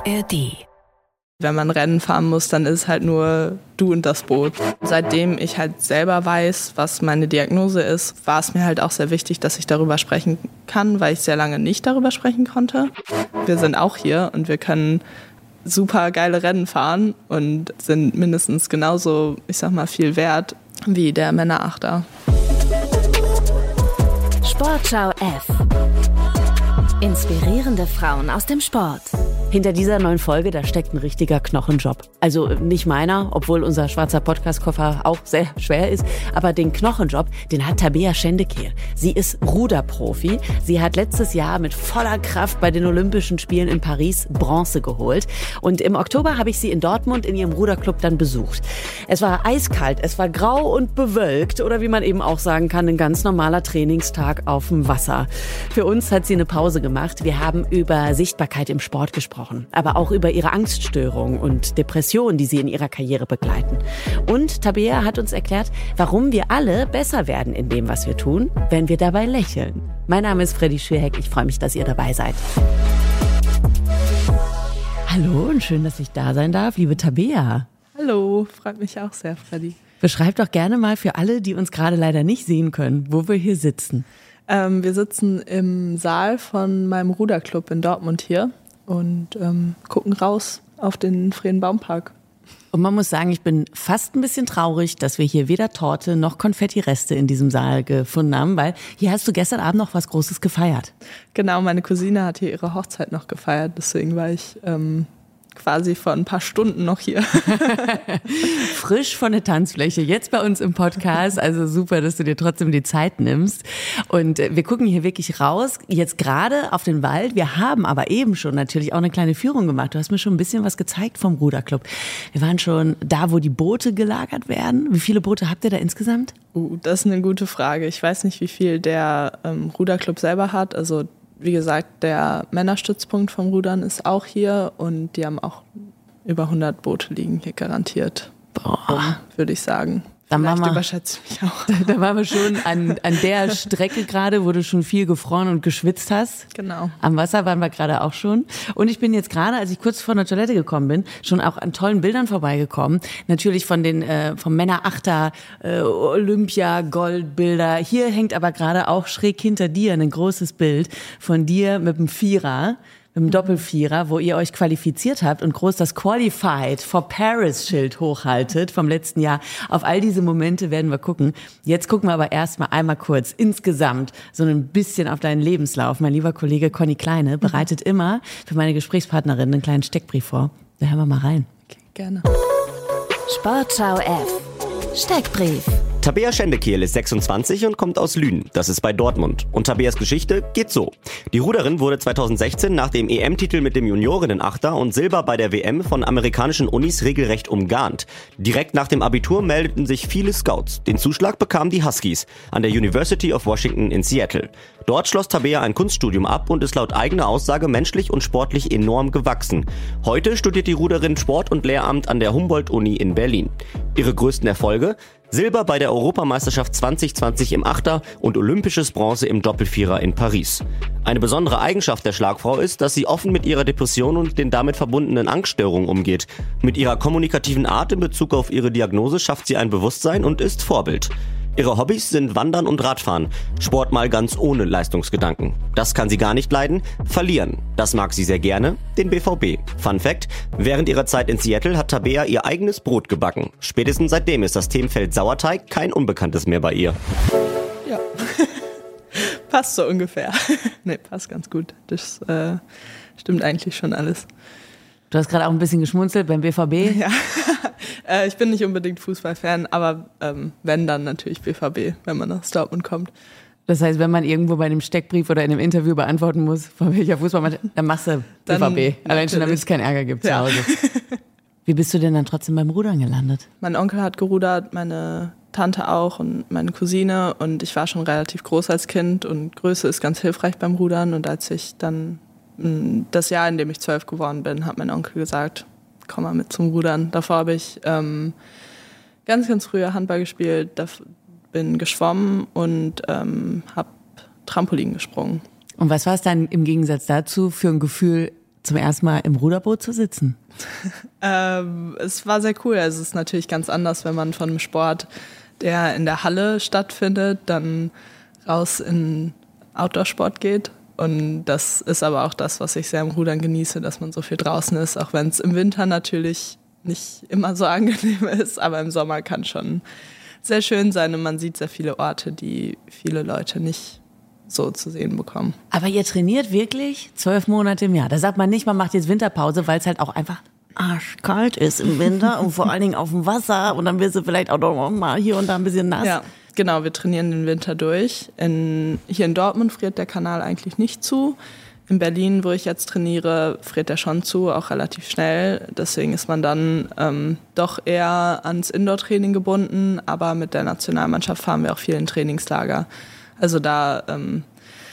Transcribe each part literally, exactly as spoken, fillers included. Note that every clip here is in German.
A R D. Wenn man Rennen fahren muss, dann ist halt nur du und das Boot. Seitdem ich halt selber weiß, was meine Diagnose ist, war es mir halt auch sehr wichtig, dass ich darüber sprechen kann, weil ich sehr lange nicht darüber sprechen konnte. Wir sind auch hier und wir können super geile Rennen fahren und sind mindestens genauso, ich sag mal, viel wert wie der Männerachter. Sportschau F. Inspirierende Frauen aus dem Sport. Hinter dieser neuen Folge, da steckt ein richtiger Knochenjob. Also nicht meiner, obwohl unser schwarzer Podcast-Koffer auch sehr schwer ist. Aber den Knochenjob, den hat Tabea Schendekehl. Sie ist Ruderprofi. Sie hat letztes Jahr mit voller Kraft bei den Olympischen Spielen in Paris Bronze geholt. Und im Oktober habe ich sie in Dortmund in ihrem Ruderclub dann besucht. Es war eiskalt, es war grau und bewölkt. Oder wie man eben auch sagen kann, ein ganz normaler Trainingstag auf dem Wasser. Für uns hat sie eine Pause gemacht. Wir haben über Sichtbarkeit im Sport gesprochen. Aber auch über ihre Angststörungen und Depressionen, die sie in ihrer Karriere begleiten. Und Tabea hat uns erklärt, warum wir alle besser werden in dem, was wir tun, wenn wir dabei lächeln. Mein Name ist Freddy Schürheck. Ich freue mich, dass ihr dabei seid. Hallo und schön, dass ich da sein darf, liebe Tabea. Hallo, freut mich auch sehr, Freddy. Beschreib doch gerne mal für alle, die uns gerade leider nicht sehen können, wo wir hier sitzen. Ähm, wir sitzen im Saal von meinem Ruderclub in Dortmund hier. Und ähm, gucken raus auf den Friedenbaumpark. Und man muss sagen, ich bin fast ein bisschen traurig, dass wir hier weder Torte noch Konfettireste in diesem Saal gefunden haben, weil hier hast du gestern Abend noch was Großes gefeiert. Genau, meine Cousine hat hier ihre Hochzeit noch gefeiert, deswegen war ich ähm, quasi vor ein paar Stunden noch hier. Frisch von der Tanzfläche, jetzt bei uns im Podcast, also super, dass du dir trotzdem die Zeit nimmst. Und wir gucken hier wirklich raus, jetzt gerade auf den Wald. Wir haben aber eben schon natürlich auch eine kleine Führung gemacht. Du hast mir schon ein bisschen was gezeigt vom Ruderclub. Wir waren schon da, wo die Boote gelagert werden. Wie viele Boote habt ihr da insgesamt? Uh, das ist eine gute Frage. Ich weiß nicht, wie viel der ähm, Ruderclub selber hat, also wie gesagt, der Männerstützpunkt vom Rudern ist auch hier und die haben auch über hundert Boote liegen hier garantiert. Boah, würde ich sagen. Dann Vielleicht wir, überschätze ich mich auch. Da waren wir schon an, an der Strecke gerade, wo du schon viel gefroren und geschwitzt hast. Genau. Am Wasser waren wir gerade auch schon. Und ich bin jetzt gerade, als ich kurz vor der Toilette gekommen bin, schon auch an tollen Bildern vorbeigekommen. Natürlich von den äh, vom Männerachter äh, Olympia-Goldbilder. Hier hängt aber gerade auch schräg hinter dir ein großes Bild von dir mit dem Vierer. Mit dem Doppelvierer, wo ihr euch qualifiziert habt und groß das Qualified for Paris-Schild hochhaltet vom letzten Jahr. Auf all diese Momente werden wir gucken. Jetzt gucken wir aber erstmal einmal kurz insgesamt so ein bisschen auf deinen Lebenslauf. Mein lieber Kollege Conny Kleine bereitet immer für meine Gesprächspartnerin einen kleinen Steckbrief vor. Da hören wir mal rein. Okay, gerne. Sportschau F. Steckbrief. Tabea Schendekehl ist sechsundzwanzig und kommt aus Lünen. Das ist bei Dortmund. Und Tabeas Geschichte geht so. Die Ruderin wurde zweitausendsechzehn nach dem E M-Titel mit dem Juniorinnen-Achter und Silber bei der W M von amerikanischen Unis regelrecht umgarnt. Direkt nach dem Abitur meldeten sich viele Scouts. Den Zuschlag bekamen die Huskies an der University of Washington in Seattle. Dort schloss Tabea ein Kunststudium ab und ist laut eigener Aussage menschlich und sportlich enorm gewachsen. Heute studiert die Ruderin Sport und Lehramt an der Humboldt-Uni in Berlin. Ihre größten Erfolge? Silber bei der Europameisterschaft zwanzig zwanzig im Achter und olympisches Bronze im Doppelvierer in Paris. Eine besondere Eigenschaft der Schlagfrau ist, dass sie offen mit ihrer Depression und den damit verbundenen Angststörungen umgeht. Mit ihrer kommunikativen Art in Bezug auf ihre Diagnose schafft sie ein Bewusstsein und ist Vorbild. Ihre Hobbys sind Wandern und Radfahren. Sport mal ganz ohne Leistungsgedanken. Das kann sie gar nicht leiden. Verlieren. Das mag sie sehr gerne. Den B V B. Fun Fact: Während ihrer Zeit in Seattle hat Tabea ihr eigenes Brot gebacken. Spätestens seitdem ist das Themenfeld Sauerteig kein Unbekanntes mehr bei ihr. Ja, passt so ungefähr. Nee, passt ganz gut. Das äh, stimmt eigentlich schon alles. Du hast gerade auch ein bisschen geschmunzelt beim B V B. Ja, äh, ich bin nicht unbedingt Fußballfan, aber ähm, wenn, dann natürlich B V B, wenn man aus Dortmund kommt. Das heißt, wenn man irgendwo bei einem Steckbrief oder in einem Interview beantworten muss, von welcher Fußballmannschaft, dann machst du B V B. Dann allein schon, damit es keinen Ärger gibt ja. zu Hause. Wie bist du denn dann trotzdem beim Rudern gelandet? Mein Onkel hat gerudert, meine Tante auch und meine Cousine. Und ich war schon relativ groß als Kind und Größe ist ganz hilfreich beim Rudern. Und als ich dann das Jahr, in dem ich zwölf geworden bin, hat mein Onkel gesagt, komm mal mit zum Rudern. Davor habe ich ähm, ganz, ganz früher Handball gespielt, bin geschwommen und ähm, habe Trampolin gesprungen. Und was war es dann im Gegensatz dazu für ein Gefühl, zum ersten Mal im Ruderboot zu sitzen? ähm, es war sehr cool. Also es ist natürlich ganz anders, wenn man von einem Sport, der in der Halle stattfindet, dann raus in Outdoor-Sport geht. Und das ist aber auch das, was ich sehr im Rudern genieße, dass man so viel draußen ist, auch wenn es im Winter natürlich nicht immer so angenehm ist, aber im Sommer kann schon sehr schön sein und man sieht sehr viele Orte, die viele Leute nicht so zu sehen bekommen. Aber ihr trainiert wirklich zwölf Monate im Jahr. Da sagt man nicht, man macht jetzt Winterpause, weil es halt auch einfach arschkalt ist im Winter und vor allen Dingen auf dem Wasser und dann wirst du vielleicht auch noch mal hier und da ein bisschen nass. Ja, genau, wir trainieren den Winter durch. In, hier in Dortmund friert der Kanal eigentlich nicht zu. In Berlin, wo ich jetzt trainiere, friert er schon zu, auch relativ schnell. Deswegen ist man dann ähm, doch eher ans Indoor-Training gebunden. Aber mit der Nationalmannschaft fahren wir auch viel in Trainingslager. Also da ähm,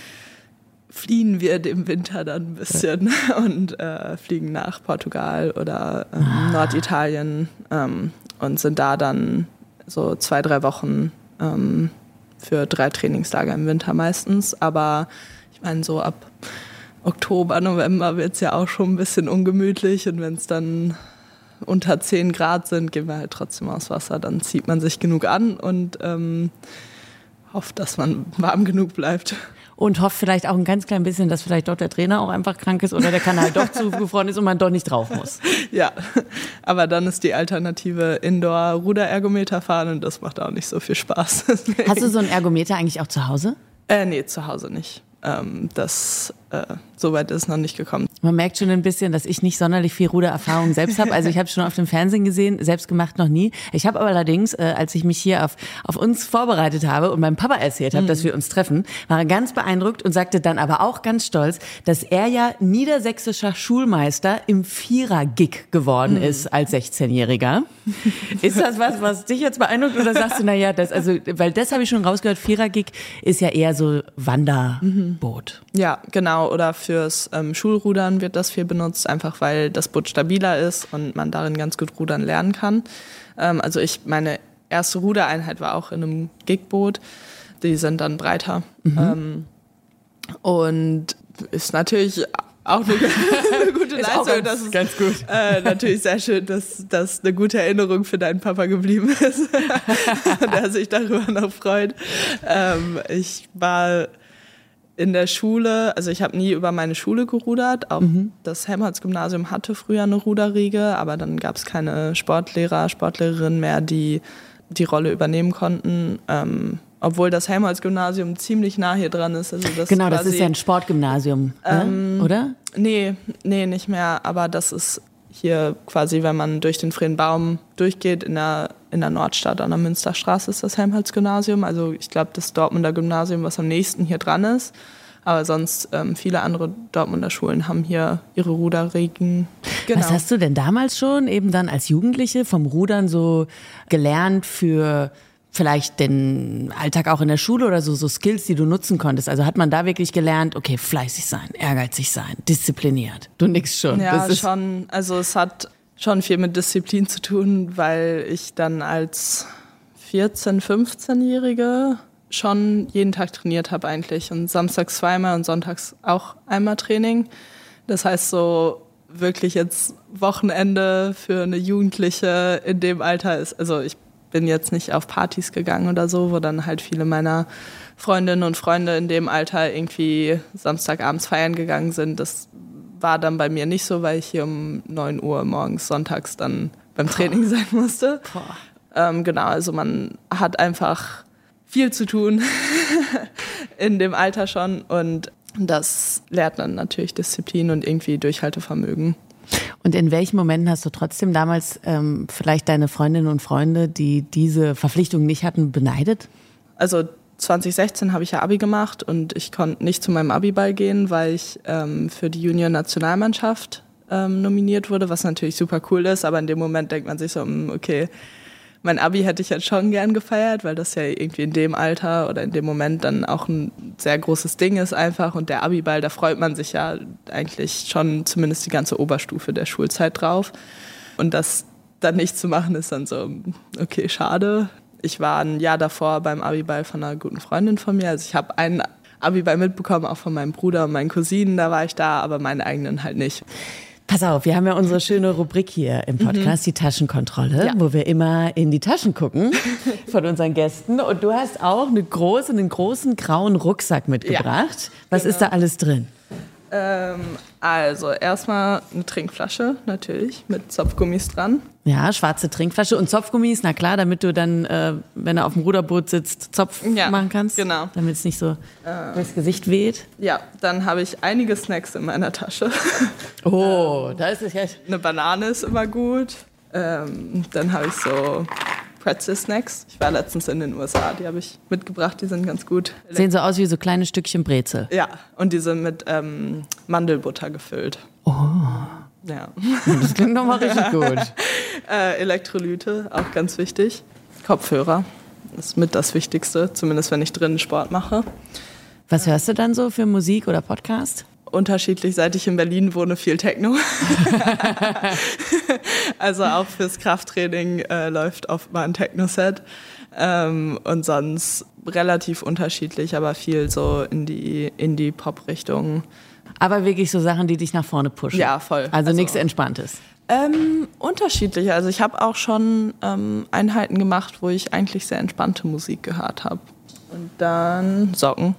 fliehen wir dem Winter dann ein bisschen und äh, fliegen nach Portugal oder ähm, ah. Norditalien ähm, und sind da dann so zwei, drei Wochen ähm, für drei Trainingslager im Winter meistens. Aber ich meine, so ab Oktober, November wird es ja auch schon ein bisschen ungemütlich und wenn es dann unter zehn Grad sind, gehen wir halt trotzdem aufs Wasser. Dann zieht man sich genug an und ähm, hofft, dass man warm genug bleibt. Und hofft vielleicht auch ein ganz klein bisschen, dass vielleicht doch der Trainer auch einfach krank ist oder der Kanal doch zugefroren ist und man doch nicht drauf muss. Ja, aber dann ist die Alternative Indoor-Ruderergometer fahren und das macht auch nicht so viel Spaß. Hast du so einen Ergometer eigentlich auch zu Hause? Äh, nee, zu Hause nicht. Ähm, das, äh, so weit ist noch nicht gekommen. Man merkt schon ein bisschen, dass ich nicht sonderlich viel Rudererfahrung selbst habe. Also ich habe es schon auf dem Fernsehen gesehen, selbst gemacht noch nie. Ich habe aber allerdings, äh, als ich mich hier auf, auf uns vorbereitet habe und meinem Papa erzählt habe, mhm. dass wir uns treffen, war er ganz beeindruckt und sagte dann aber auch ganz stolz, dass er ja niedersächsischer Schulmeister im Vierer-Gig geworden mhm. ist als sechzehnjähriger. Ist das was, was dich jetzt beeindruckt oder sagst du, naja, das, also, weil das habe ich schon rausgehört, Vierer-Gig ist ja eher so Wanderboot. Mhm. Ja, genau. Oder fürs ähm, Schulrudern wird das viel benutzt, einfach weil das Boot stabiler ist und man darin ganz gut rudern lernen kann. Ähm, also ich, meine erste Rudereinheit war auch in einem Gigboot. Die sind dann breiter. Mhm. Ähm, und ist natürlich auch eine, eine gute ist Leistung. Auch ganz, das ist ganz gut. Äh, natürlich sehr schön, dass das eine gute Erinnerung für deinen Papa geblieben ist, der sich darüber noch freut. Ähm, ich war in der Schule, also ich habe nie über meine Schule gerudert. Auch mhm. das Helmholtz-Gymnasium hatte früher eine Ruderriege, aber dann gab es keine Sportlehrer, Sportlehrerinnen mehr, die die Rolle übernehmen konnten. Ähm, obwohl das Helmholtz-Gymnasium ziemlich nah hier dran ist. Also das genau, quasi, das ist ja ein Sportgymnasium, ähm, ne? Oder? Nee, nee, nicht mehr. Aber das ist hier quasi, wenn man durch den Freienbaum durchgeht, in der, in der Nordstadt an der Münsterstraße ist das Helmholtz-Gymnasium. Also ich glaube, das Dortmunder Gymnasium, was am nächsten hier dran ist. Aber sonst, ähm, viele andere Dortmunder Schulen haben hier ihre Ruderriegen. Genau. Was hast du denn damals schon, eben dann als Jugendliche, vom Rudern so gelernt für vielleicht den Alltag auch in der Schule oder so, so Skills, die du nutzen konntest? Also hat man da wirklich gelernt, okay, fleißig sein, ehrgeizig sein, diszipliniert? Du nix schon. Ja, das ist schon. Also es hat schon viel mit Disziplin zu tun, weil ich dann als vierzehn-, fünfzehnjährige schon jeden Tag trainiert habe eigentlich. Und samstags zweimal und sonntags auch einmal Training. Das heißt so wirklich jetzt Wochenende für eine Jugendliche in dem Alter ist, also ich bin jetzt nicht auf Partys gegangen oder so, wo dann halt viele meiner Freundinnen und Freunde in dem Alter irgendwie Samstagabends feiern gegangen sind. Das war dann bei mir nicht so, weil ich hier um neun Uhr morgens sonntags dann beim Training sein musste. Ähm, genau, also man hat einfach viel zu tun in dem Alter schon und das lehrt dann natürlich Disziplin und irgendwie Durchhaltevermögen. Und in welchen Momenten hast du trotzdem damals ähm, vielleicht deine Freundinnen und Freunde, die diese Verpflichtung nicht hatten, beneidet? Also zwanzig sechzehn habe ich ja Abi gemacht und ich konnte nicht zu meinem Abiball gehen, weil ich ähm, für die Junior-Nationalmannschaft ähm, nominiert wurde, was natürlich super cool ist, aber in dem Moment denkt man sich so, okay, mein Abi hätte ich jetzt schon gern gefeiert, weil das ja irgendwie in dem Alter oder in dem Moment dann auch ein sehr großes Ding ist einfach. Und der Abiball, da freut man sich ja eigentlich schon zumindest die ganze Oberstufe der Schulzeit drauf. Und das dann nicht zu machen, ist dann so, okay, schade. Ich war ein Jahr davor beim Abiball von einer guten Freundin von mir. Also ich habe einen Abiball mitbekommen, auch von meinem Bruder und meinen Cousinen, da war ich da, aber meinen eigenen halt nicht. Pass auf, wir haben ja unsere schöne Rubrik hier im Podcast, mhm. die Taschenkontrolle, ja. wo wir immer in die Taschen gucken von unseren Gästen. Und du hast auch eine große, einen großen grauen Rucksack mitgebracht. Ja, Was genau. ist da alles drin? Ähm, also erstmal eine Trinkflasche natürlich mit Zopfgummis dran. Ja, schwarze Trinkflasche und Zopfgummis, na klar, damit du dann, äh, wenn du auf dem Ruderboot sitzt, Zopf ja, machen kannst. Genau. Damit es nicht so ähm, durchs Gesicht weht. Ja, dann habe ich einige Snacks in meiner Tasche. Oh, da ist es ja. Eine Banane ist immer gut. Ähm, dann habe ich so Pretzel-Snacks. Ich war letztens in den U S A, die habe ich mitgebracht, die sind ganz gut. Sehen so aus wie so kleine Stückchen Brezel. Ja, und die sind mit ähm, Mandelbutter gefüllt. Oh. Ja. Das klingt nochmal richtig gut. äh, Elektrolyte, auch ganz wichtig. Kopfhörer ist mit das Wichtigste, zumindest wenn ich drinnen Sport mache. Was hörst du dann so für Musik oder Podcast? Unterschiedlich, seit ich in Berlin wohne, viel Techno. Also auch fürs Krafttraining äh, läuft oft mal ein Techno-Set. Ähm, und sonst relativ unterschiedlich, aber viel so in die Indie-Pop-Richtung. Aber wirklich so Sachen, die dich nach vorne pushen? Ja, voll. Also, also nichts Entspanntes? Ähm, unterschiedlich. Also ich habe auch schon ähm, Einheiten gemacht, wo ich eigentlich sehr entspannte Musik gehört habe. Und dann Socken.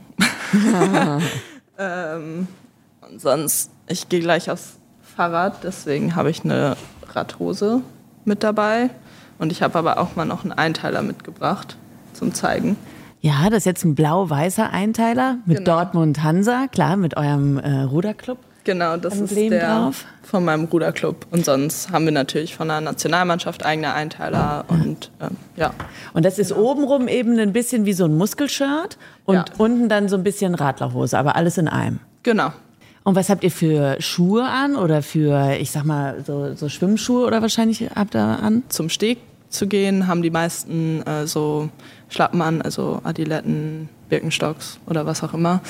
ähm, und sonst, ich gehe gleich aufs Fahrrad, deswegen habe ich eine Radhose mit dabei. Und ich habe aber auch mal noch einen Einteiler mitgebracht zum Zeigen. Ja, das ist jetzt ein blau-weißer Einteiler mit genau. Dortmund Hansa, klar, mit eurem äh, Ruderclub. Genau, das Emblem ist der drauf. Von meinem Ruderclub. Und sonst haben wir natürlich von der Nationalmannschaft eigene Einteiler. Und ähm, ja. Und das ist genau. obenrum eben ein bisschen wie so ein Muskelshirt und ja. unten dann so ein bisschen Radlerhose, aber alles in einem. Genau. Und was habt ihr für Schuhe an oder für, ich sag mal, so, so Schwimmschuhe oder wahrscheinlich habt ihr an? Zum Steg zu gehen, haben die meisten äh, so Schlappen an, also Adiletten, Birkenstocks oder was auch immer.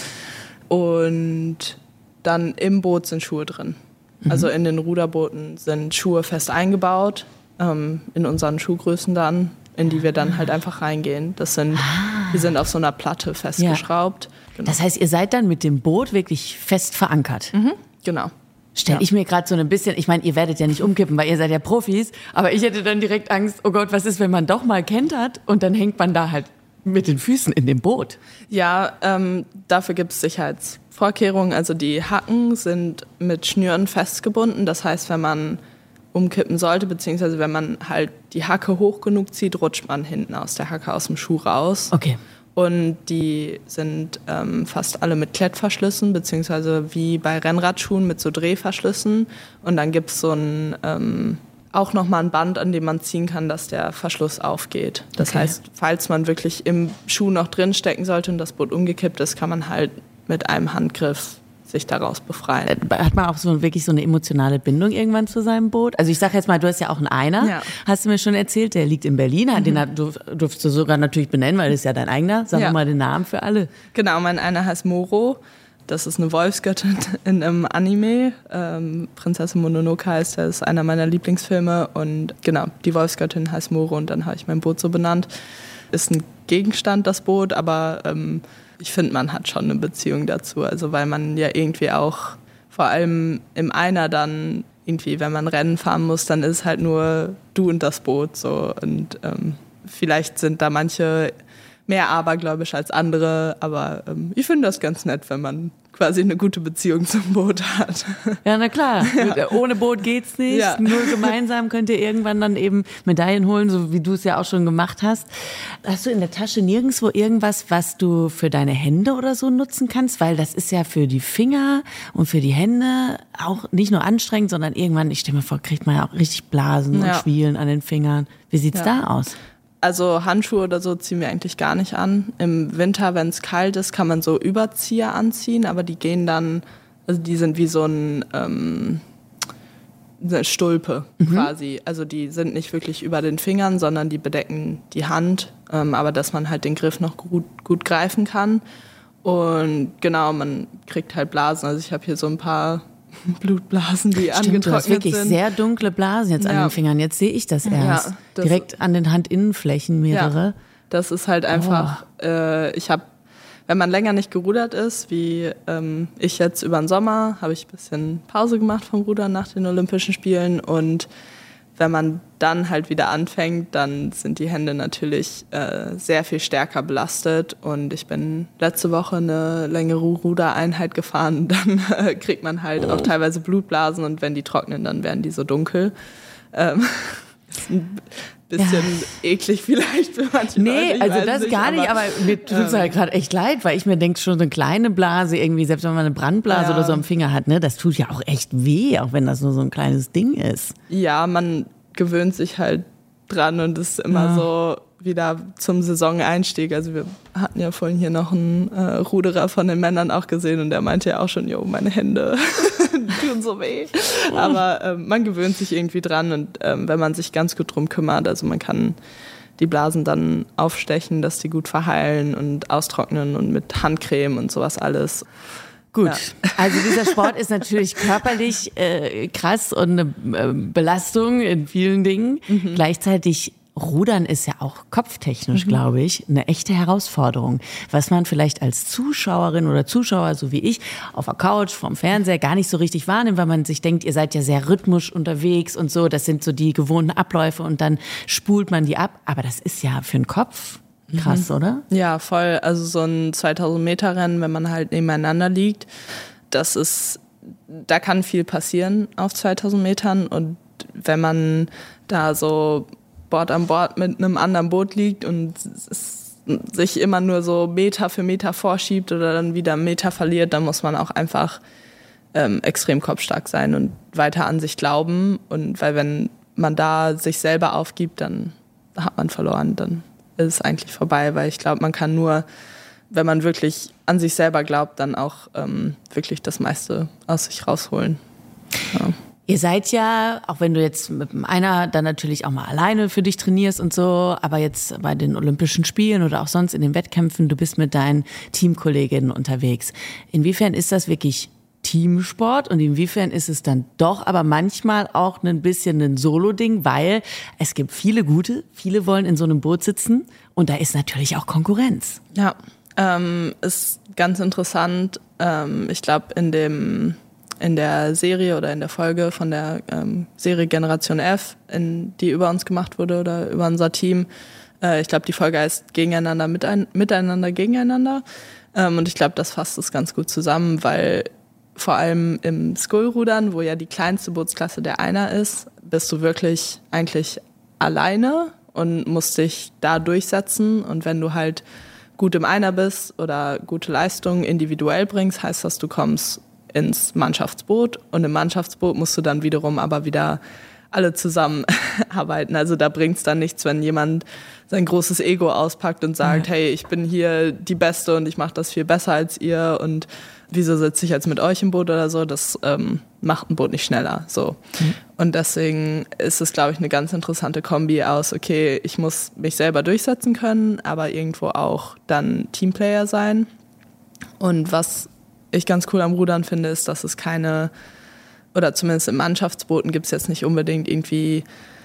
Und dann im Boot sind Schuhe drin. Mhm. Also in den Ruderbooten sind Schuhe fest eingebaut, ähm, in unseren Schuhgrößen dann, in die wir dann halt einfach reingehen. Das sind, ah. die sind auf so einer Platte festgeschraubt. Ja. Genau. Das heißt, ihr seid dann mit dem Boot wirklich fest verankert? Mhm, genau. Stell ja. ich mir gerade so ein bisschen, ich meine, ihr werdet ja nicht umkippen, weil ihr seid ja Profis, aber ich hätte dann direkt Angst, oh Gott, was ist, wenn man doch mal kentert und dann hängt man da halt mit den Füßen in dem Boot? Ja, ähm, dafür gibt es Sicherheitsvorkehrungen. Also die Hacken sind mit Schnüren festgebunden. Das heißt, wenn man umkippen sollte, beziehungsweise wenn man halt die Hacke hoch genug zieht, rutscht man hinten aus der Hacke aus dem Schuh raus. Okay. Und die sind ähm, fast alle mit Klettverschlüssen, beziehungsweise wie bei Rennradschuhen mit so Drehverschlüssen. Und dann gibt es so ein, ähm, auch nochmal ein Band, an dem man ziehen kann, dass der Verschluss aufgeht. Das okay. heißt, falls man wirklich im Schuh noch drin stecken sollte und das Boot umgekippt ist, kann man halt mit einem Handgriff sich daraus befreien. Hat man auch so wirklich so eine emotionale Bindung irgendwann zu seinem Boot? Also ich sage jetzt mal, du hast ja auch einen Einer, ja. hast du mir schon erzählt, der liegt in Berlin, mhm. den durfst du sogar natürlich benennen, weil das ist ja dein eigener. Sag ja. mal den Namen für alle. Genau, mein Einer heißt Moro. Das ist eine Wolfsgöttin in einem Anime. Ähm, Prinzessin Mononoke heißt, das ist einer meiner Lieblingsfilme. Und genau, die Wolfsgöttin heißt Moro und dann habe ich mein Boot so benannt. Ist ein Gegenstand, das Boot, aber ähm, ich finde, man hat schon eine Beziehung dazu. Also weil man ja irgendwie auch, vor allem im Einer dann irgendwie, wenn man Rennen fahren muss, dann ist halt nur du und das Boot so. Und ähm, vielleicht sind da manche mehr abergläubisch als andere, aber ähm, ich finde das ganz nett, wenn man quasi eine gute Beziehung zum Boot hat. Ja, na klar. Ja. Ohne Boot geht's nicht. Ja. Nur gemeinsam könnt ihr irgendwann dann eben Medaillen holen, so wie du es ja auch schon gemacht hast. Hast du in der Tasche nirgendwo irgendwas, was du für deine Hände oder so nutzen kannst? Weil das ist ja für die Finger und für die Hände auch nicht nur anstrengend, sondern irgendwann, ich stelle mir vor, kriegt man ja auch richtig Blasen ja. und Schwielen an den Fingern. Wie sieht's ja. da aus? Also Handschuhe oder so ziehen wir eigentlich gar nicht an. Im Winter, wenn es kalt ist, kann man so Überzieher anziehen, aber die gehen dann, also die sind wie so ein, ähm, eine Stulpe mhm. quasi. Also die sind nicht wirklich über den Fingern, sondern die bedecken die Hand, ähm, aber dass man halt den Griff noch gut, gut greifen kann. Und genau, man kriegt halt Blasen. Also ich habe hier so ein paar Blutblasen, die Stimmt, angetrocknet du hast wirklich sind. Sehr dunkle Blasen jetzt ja. an den Fingern. Jetzt sehe ich das erst. Ja, das Direkt an den Handinnenflächen mehrere. Ja, das ist halt einfach, oh. äh, ich habe, wenn man länger nicht gerudert ist, wie ähm, ich jetzt über den Sommer, habe ich ein bisschen Pause gemacht vom Rudern nach den Olympischen Spielen. Und wenn man dann halt wieder anfängt, dann sind die Hände natürlich äh, sehr viel stärker belastet. Und ich bin letzte Woche eine längere Rudereinheit gefahren. Dann äh, kriegt man halt auch teilweise Blutblasen und wenn die trocknen, dann werden die so dunkel. Ähm, ist ein bisschen ja. eklig vielleicht für manche Nee, Leute. also das nicht, gar nicht, aber, aber mir tut es ähm, halt gerade echt leid, weil ich mir denke, schon so eine kleine Blase irgendwie, selbst wenn man eine Brandblase ja. oder so am Finger hat, ne, das tut ja auch echt weh, auch wenn das nur so ein kleines Ding ist. Ja, man gewöhnt sich halt dran und ist immer ja. so wieder zum Saisoneinstieg. Also wir hatten ja vorhin hier noch einen äh, Ruderer von den Männern auch gesehen und der meinte ja auch schon, jo, meine Hände tun so weh. Aber ähm, man gewöhnt sich irgendwie dran und ähm, wenn man sich ganz gut drum kümmert, also man kann die Blasen dann aufstechen, dass die gut verheilen und austrocknen und mit Handcreme und sowas alles. Gut, ja. Also dieser Sport ist natürlich körperlich äh, krass und eine äh, Belastung in vielen Dingen. Mhm. Gleichzeitig Rudern ist ja auch kopftechnisch, mhm. glaube ich, eine echte Herausforderung. Was man vielleicht als Zuschauerin oder Zuschauer, so wie ich, auf der Couch, vorm Fernseher gar nicht so richtig wahrnimmt, weil man sich denkt, ihr seid ja sehr rhythmisch unterwegs und so. Das sind so die gewohnten Abläufe und dann spult man die ab. Aber das ist ja für den Kopf krass, mhm. oder? Ja, voll. Also so ein zweitausend Meter Rennen, wenn man halt nebeneinander liegt, das ist, da kann viel passieren auf zweitausend Metern und wenn man da so Bord an Bord mit einem anderen Boot liegt und es sich immer nur so Meter für Meter vorschiebt oder dann wieder einen Meter verliert, dann muss man auch einfach ähm, extrem kopfstark sein und weiter an sich glauben. Und weil wenn man da sich selber aufgibt, dann hat man verloren, dann ist es eigentlich vorbei, weil ich glaube, man kann nur, wenn man wirklich an sich selber glaubt, dann auch ähm, wirklich das meiste aus sich rausholen. Ja. Ihr seid ja, auch wenn du jetzt mit einer dann natürlich auch mal alleine für dich trainierst und so, aber jetzt bei den Olympischen Spielen oder auch sonst in den Wettkämpfen, du bist mit deinen Teamkolleginnen unterwegs. Inwiefern ist das wirklich Teamsport und inwiefern ist es dann doch aber manchmal auch ein bisschen ein Solo-Ding, weil es gibt viele Gute, viele wollen in so einem Boot sitzen und da ist natürlich auch Konkurrenz. Ja, ähm, ist ganz interessant. Ähm, ich glaube, in dem in der Serie oder in der Folge von der ähm, Serie Generation F, in, die über uns gemacht wurde oder über unser Team. Äh, ich glaube, die Folge heißt Gegeneinander, mitein, Miteinander, Gegeneinander. Ähm, und ich glaube, das fasst es ganz gut zusammen, weil vor allem im Scullrudern, wo ja die kleinste Bootsklasse der Einer ist, bist du wirklich eigentlich alleine und musst dich da durchsetzen. Und wenn du halt gut im Einer bist oder gute Leistungen individuell bringst, heißt das, du kommst ins Mannschaftsboot und im Mannschaftsboot musst du dann wiederum aber wieder alle zusammen arbeiten. Also da bringt es dann nichts, wenn jemand sein großes Ego auspackt und sagt, ja. hey, ich bin hier die Beste und ich mache das viel besser als ihr und wieso sitze ich jetzt mit euch im Boot oder so, das ähm, macht ein Boot nicht schneller. So. Mhm. Und deswegen ist es, glaube ich, eine ganz interessante Kombi aus, okay, ich muss mich selber durchsetzen können, aber irgendwo auch dann Teamplayer sein. Und was ich ganz cool am Rudern finde, ist, dass es keine, oder zumindest in Mannschaftsbooten gibt es jetzt nicht unbedingt irgendwie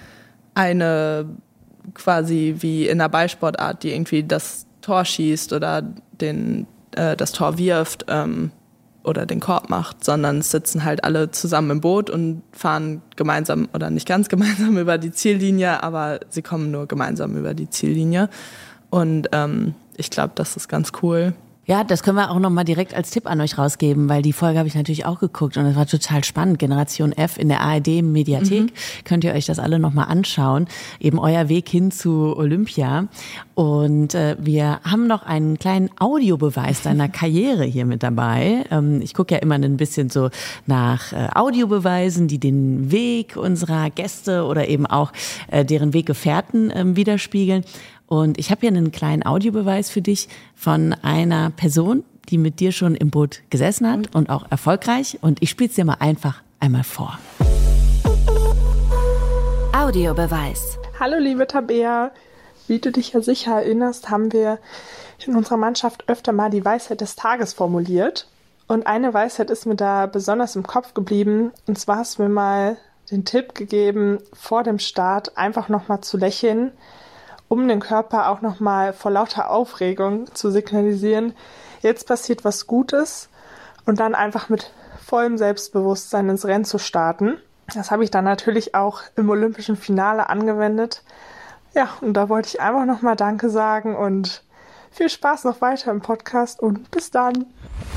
eine quasi wie in einer Ballsportart, die irgendwie das Tor schießt oder den, äh, das Tor wirft ähm, oder den Korb macht, sondern es sitzen halt alle zusammen im Boot und fahren gemeinsam oder nicht ganz gemeinsam über die Ziellinie, aber sie kommen nur gemeinsam über die Ziellinie. Und ähm, ich glaube, das ist ganz cool. Ja, das können wir auch nochmal direkt als Tipp an euch rausgeben, weil die Folge habe ich natürlich auch geguckt und es war total spannend. Generation F in der A R D-Mediathek. Mhm. Könnt ihr euch das alle nochmal anschauen. Eben euer Weg hin zu Olympia. Und äh, wir haben noch einen kleinen Audiobeweis deiner Karriere hier mit dabei. Ähm, ich gucke ja immer ein bisschen so nach äh, Audiobeweisen, die den Weg unserer Gäste oder eben auch äh, deren Weggefährten äh, widerspiegeln. Und ich habe hier einen kleinen Audiobeweis für dich von einer Person, die mit dir schon im Boot gesessen hat und auch erfolgreich. Und ich spiele es dir mal einfach einmal vor. Audiobeweis. Hallo liebe Tabea, wie du dich ja sicher erinnerst, haben wir in unserer Mannschaft öfter mal die Weisheit des Tages formuliert. Und eine Weisheit ist mir da besonders im Kopf geblieben. Und zwar hast du mir mal den Tipp gegeben, vor dem Start einfach nochmal zu lächeln, um den Körper auch nochmal vor lauter Aufregung zu signalisieren, jetzt passiert was Gutes und dann einfach mit vollem Selbstbewusstsein ins Rennen zu starten. Das habe ich dann natürlich auch im olympischen Finale angewendet. Ja, und da wollte ich einfach nochmal Danke sagen und viel Spaß noch weiter im Podcast und bis dann.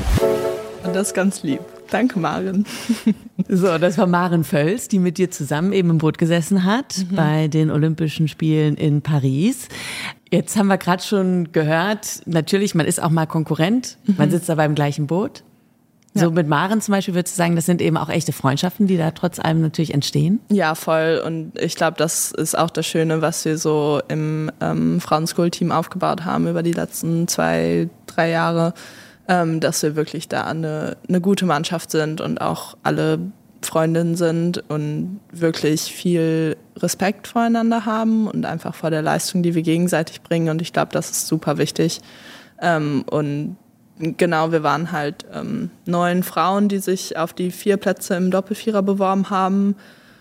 Und das ist ganz lieb. Danke, Maren. So, das war Maren Völz, die mit dir zusammen eben im Boot gesessen hat mhm. bei den Olympischen Spielen in Paris. Jetzt haben wir gerade schon gehört, natürlich, man ist auch mal Konkurrent, mhm. man sitzt aber im gleichen Boot. Ja. So mit Maren zum Beispiel würdest du sagen, das sind eben auch echte Freundschaften, die da trotz allem natürlich entstehen? Ja, voll. Und ich glaube, das ist auch das Schöne, was wir so im ähm, Frauenschool-Team aufgebaut haben über die letzten zwei, drei Jahre. Ähm, dass wir wirklich da eine, eine gute Mannschaft sind und auch alle Freundinnen sind und wirklich viel Respekt voreinander haben und einfach vor der Leistung, die wir gegenseitig bringen. Und ich glaube, das ist super wichtig. Ähm, und genau, wir waren halt ähm, neun Frauen, die sich auf die vier Plätze im Doppelvierer beworben haben.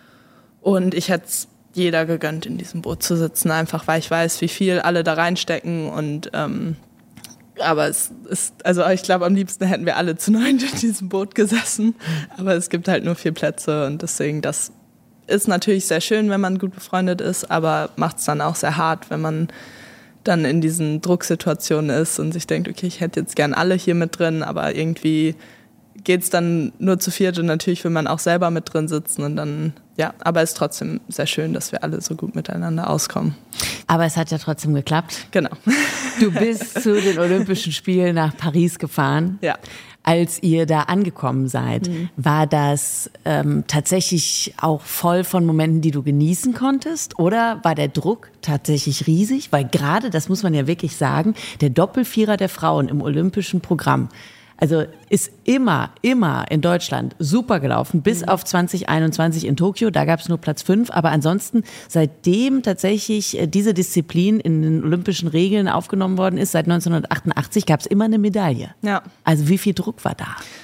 Und ich hätte es jeder gegönnt, in diesem Boot zu sitzen, einfach weil ich weiß, wie viel alle da reinstecken und ähm, aber es ist, also ich glaube, am liebsten hätten wir alle zu neunt in diesem Boot gesessen. Aber es gibt halt nur vier Plätze und deswegen, das ist natürlich sehr schön, wenn man gut befreundet ist, aber macht es dann auch sehr hart, wenn man dann in diesen Drucksituationen ist und sich denkt, okay, ich hätte jetzt gern alle hier mit drin, aber irgendwie geht es dann nur zu viert und natürlich will man auch selber mit drin sitzen und dann, ja, aber es ist trotzdem sehr schön, dass wir alle so gut miteinander auskommen. Aber es hat ja trotzdem geklappt. Genau. Du bist zu den Olympischen Spielen nach Paris gefahren. Ja. Als ihr da angekommen seid, mhm. war das ähm, tatsächlich auch voll von Momenten, die du genießen konntest? Oder war der Druck tatsächlich riesig? Weil gerade, das muss man ja wirklich sagen, der Doppelvierer der Frauen im olympischen Programm, also ist immer, immer in Deutschland super gelaufen, bis mhm. auf zwanzig einundzwanzig in Tokio, da gab es nur Platz fünf, aber ansonsten, seitdem tatsächlich diese Disziplin in den olympischen Regeln aufgenommen worden ist, seit neunzehnhundertachtundachtzig gab es immer eine Medaille. Ja. Also wie viel Druck war da?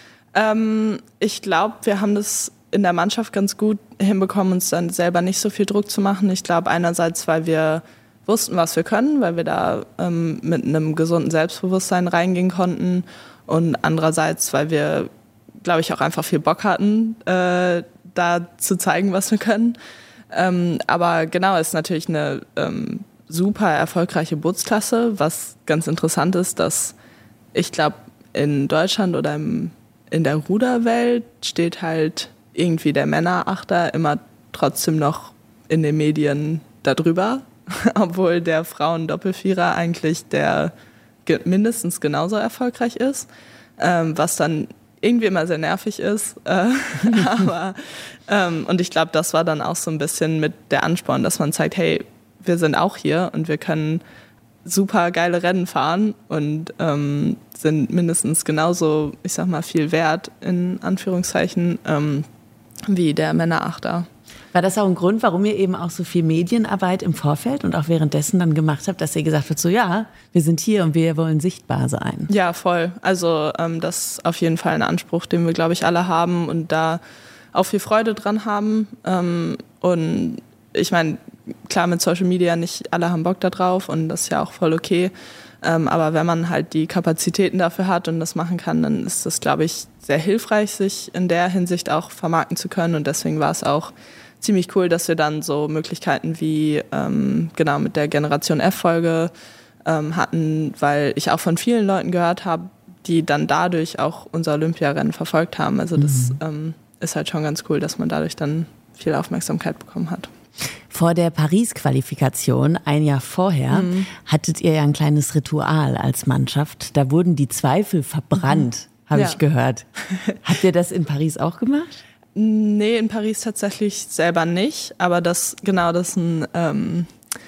Ähm, ich glaube, wir haben das in der Mannschaft ganz gut hinbekommen, uns dann selber nicht so viel Druck zu machen. Ich glaube einerseits, weil wir wussten, was wir können, weil wir da ähm, mit einem gesunden Selbstbewusstsein reingehen konnten. Und andererseits, weil wir, glaube ich, auch einfach viel Bock hatten, äh, da zu zeigen, was wir können. Ähm, aber genau, es ist natürlich eine ähm, super erfolgreiche Bootsklasse, was ganz interessant ist, dass ich glaube, in Deutschland oder im, in der Ruderwelt steht halt irgendwie der Männerachter immer trotzdem noch in den Medien darüber, obwohl der Frauen-Doppelvierer eigentlich der mindestens genauso erfolgreich ist, ähm, was dann irgendwie immer sehr nervig ist. Äh, aber, ähm, und ich glaube, das war dann auch so ein bisschen mit der Ansporn, dass man zeigt, hey, wir sind auch hier und wir können super geile Rennen fahren und ähm, sind mindestens genauso, ich sag mal, viel wert, in Anführungszeichen, ähm, wie der Männerachter. War das auch ein Grund, warum ihr eben auch so viel Medienarbeit im Vorfeld und auch währenddessen dann gemacht habt, dass ihr gesagt habt, so ja, wir sind hier und wir wollen sichtbar sein? Ja, voll. Also ähm, das ist auf jeden Fall ein Anspruch, den wir, glaube ich, alle haben und da auch viel Freude dran haben. Ähm, und ich meine, klar, mit Social Media nicht alle haben Bock da drauf und das ist ja auch voll okay. Ähm, aber wenn man halt die Kapazitäten dafür hat und das machen kann, dann ist das, glaube ich, sehr hilfreich, sich in der Hinsicht auch vermarkten zu können. Und deswegen war es auch ziemlich cool, dass wir dann so Möglichkeiten wie ähm, genau mit der Generation F-Folge ähm, hatten, weil ich auch von vielen Leuten gehört habe, die dann dadurch auch unser Olympiarennen verfolgt haben. Also das mhm. ähm, ist halt schon ganz cool, dass man dadurch dann viel Aufmerksamkeit bekommen hat. Vor der Paris-Qualifikation, ein Jahr vorher, mhm. hattet ihr ja ein kleines Ritual als Mannschaft. Da wurden die Zweifel verbrannt, mhm. habe ja. ich gehört. Habt ihr das in Paris auch gemacht? Nee, in Paris tatsächlich selber nicht, aber das genau das ist ein ähm,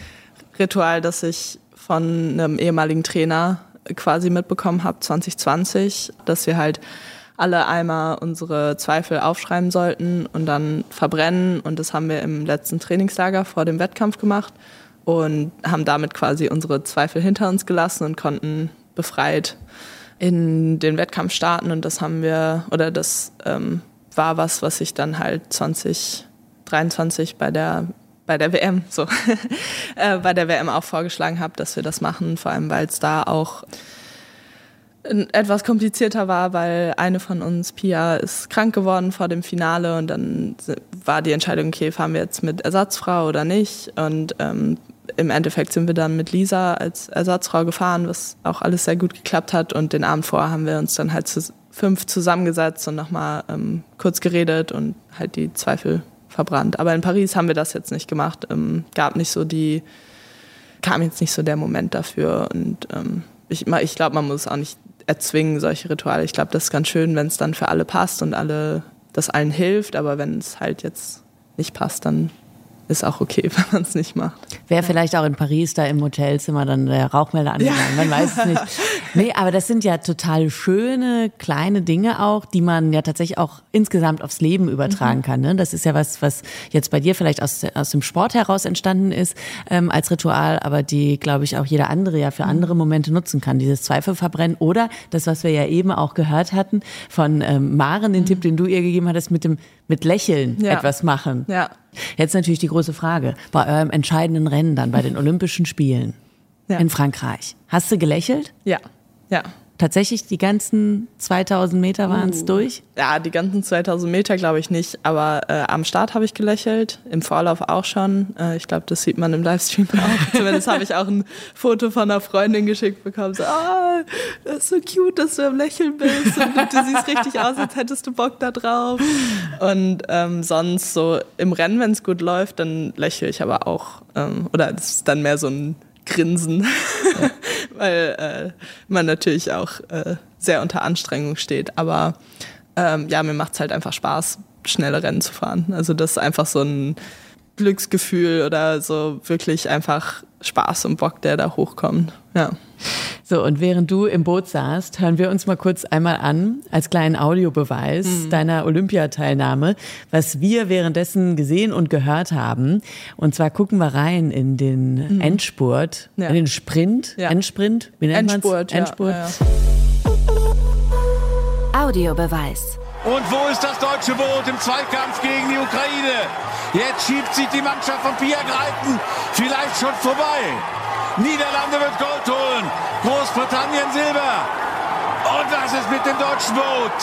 Ritual, das ich von einem ehemaligen Trainer quasi mitbekommen habe, zwanzig zwanzig, dass wir halt alle einmal unsere Zweifel aufschreiben sollten und dann verbrennen und das haben wir im letzten Trainingslager vor dem Wettkampf gemacht und haben damit quasi unsere Zweifel hinter uns gelassen und konnten befreit in den Wettkampf starten und das haben wir, oder das ähm, war was, was ich dann halt zwanzig dreiundzwanzig bei der bei der W M so äh, bei der W M auch vorgeschlagen habe, dass wir das machen, vor allem weil es da auch etwas komplizierter war, weil eine von uns, Pia, ist krank geworden vor dem Finale und dann war die Entscheidung, okay, fahren wir jetzt mit Ersatzfrau oder nicht, und ähm, im Endeffekt sind wir dann mit Lisa als Ersatzfrau gefahren, was auch alles sehr gut geklappt hat, und den Abend vorher haben wir uns dann halt zu fünf zusammengesetzt und nochmal ähm, kurz geredet und halt die Zweifel verbrannt. Aber in Paris haben wir das jetzt nicht gemacht, ähm, gab nicht so die, kam jetzt nicht so der Moment dafür, und ähm, ich, ich glaube, man muss auch nicht erzwingen, solche Rituale. Ich glaube, das ist ganz schön, wenn es dann für alle passt und alle, das allen hilft, aber wenn es halt jetzt nicht passt, dann ist auch okay, wenn man es nicht macht. Wäre ja. vielleicht auch in Paris da im Hotelzimmer dann der Rauchmelder angegangen, ja. man weiß es nicht. Nee, aber das sind ja total schöne, kleine Dinge auch, die man ja tatsächlich auch insgesamt aufs Leben übertragen mhm. kann. Ne? Das ist ja was, was jetzt bei dir vielleicht aus, aus dem Sport heraus entstanden ist ähm, als Ritual, aber die, glaube ich, auch jeder andere ja für mhm. andere Momente nutzen kann. Dieses Zweifel verbrennen oder das, was wir ja eben auch gehört hatten von ähm, Maren, den mhm. Tipp, den du ihr gegeben hattest, mit dem mit Lächeln ja. etwas machen. Ja. Jetzt natürlich die große Frage, bei eurem entscheidenden Rennen dann, bei den Olympischen Spielen ja. in Frankreich. Hast du gelächelt? Ja, ja. Tatsächlich die ganzen zweitausend Meter waren es uh. durch? Ja, die ganzen zweitausend Meter glaube ich nicht, aber äh, am Start habe ich gelächelt, im Vorlauf auch schon. Äh, ich glaube, das sieht man im Livestream auch. Zumindest habe ich auch ein Foto von einer Freundin geschickt bekommen. So, ah, das ist so cute, dass du am Lächeln bist und du, du siehst richtig aus, als hättest du Bock da drauf. Und ähm, sonst so im Rennen, wenn es gut läuft, dann lächle ich aber auch. Ähm, oder das ist dann mehr so ein Grinsen, ja. weil äh, man natürlich auch äh, sehr unter Anstrengung steht. Aber ähm, ja, mir macht es halt einfach Spaß, schnelle Rennen zu fahren. Also das ist einfach so ein Glücksgefühl oder so wirklich einfach Spaß und Bock, der da hochkommt. Ja. So, und während du im Boot saßt, hören wir uns mal kurz einmal an, als kleinen Audiobeweis mhm. deiner Olympiateilnahme, was wir währenddessen gesehen und gehört haben. Und zwar gucken wir rein in den mhm. Endspurt, ja. in den Sprint, ja. Endsprint, wie nennt man's? Endspurt, Endspurt. Ja, ja. Audiobeweis. Und wo ist das deutsche Boot im Zweikampf gegen die Ukraine? Jetzt schiebt sich die Mannschaft von Pia Greiten vielleicht schon vorbei. Niederlande wird Gold holen, Großbritannien Silber. Und was ist mit dem deutschen Boot?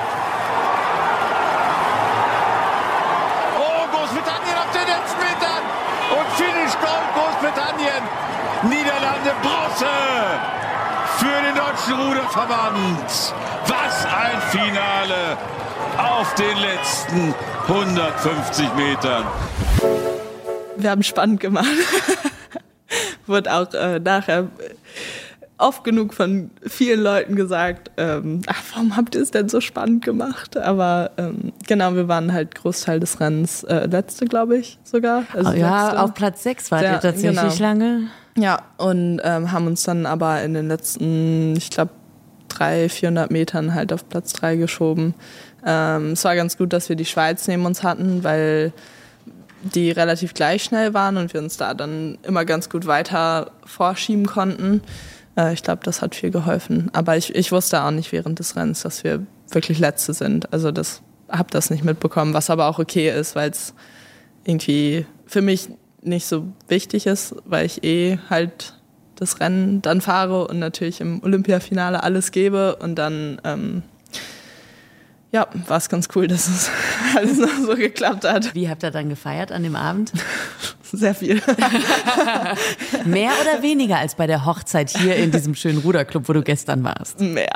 Oh, Großbritannien auf den letzten Metern. Und Finish Gold, Großbritannien. Niederlande Bronze für den deutschen Ruderverband. Was ein Finale auf den letzten hundertfünfzig Metern. Wir haben spannend gemacht. Wurde auch äh, nachher oft genug von vielen Leuten gesagt, ähm, ach, warum habt ihr es denn so spannend gemacht? Aber ähm, genau, wir waren halt Großteil des Rennens, äh, letzte, glaube ich, sogar. Also oh, ja, letzte. Auf Platz sechs wart ja, ihr tatsächlich genau. lange. Ja, und ähm, haben uns dann aber in den letzten, ich glaube, dreihundert, vierhundert Metern halt auf Platz drei geschoben. Ähm, es war ganz gut, dass wir die Schweiz neben uns hatten, weil die relativ gleich schnell waren und wir uns da dann immer ganz gut weiter vorschieben konnten. Äh, ich glaube, das hat viel geholfen. Aber ich, ich wusste auch nicht während des Rennens, dass wir wirklich Letzte sind. Also das habe das nicht mitbekommen, was aber auch okay ist, weil es irgendwie für mich nicht so wichtig ist, weil ich eh halt das Rennen dann fahre und natürlich im Olympiafinale alles gebe und dann ähm, ja, war es ganz cool, dass es alles noch so geklappt hat. Wie habt ihr dann gefeiert an dem Abend? Sehr viel. Mehr oder weniger als bei der Hochzeit hier in diesem schönen Ruderclub, wo du gestern warst? Mehr.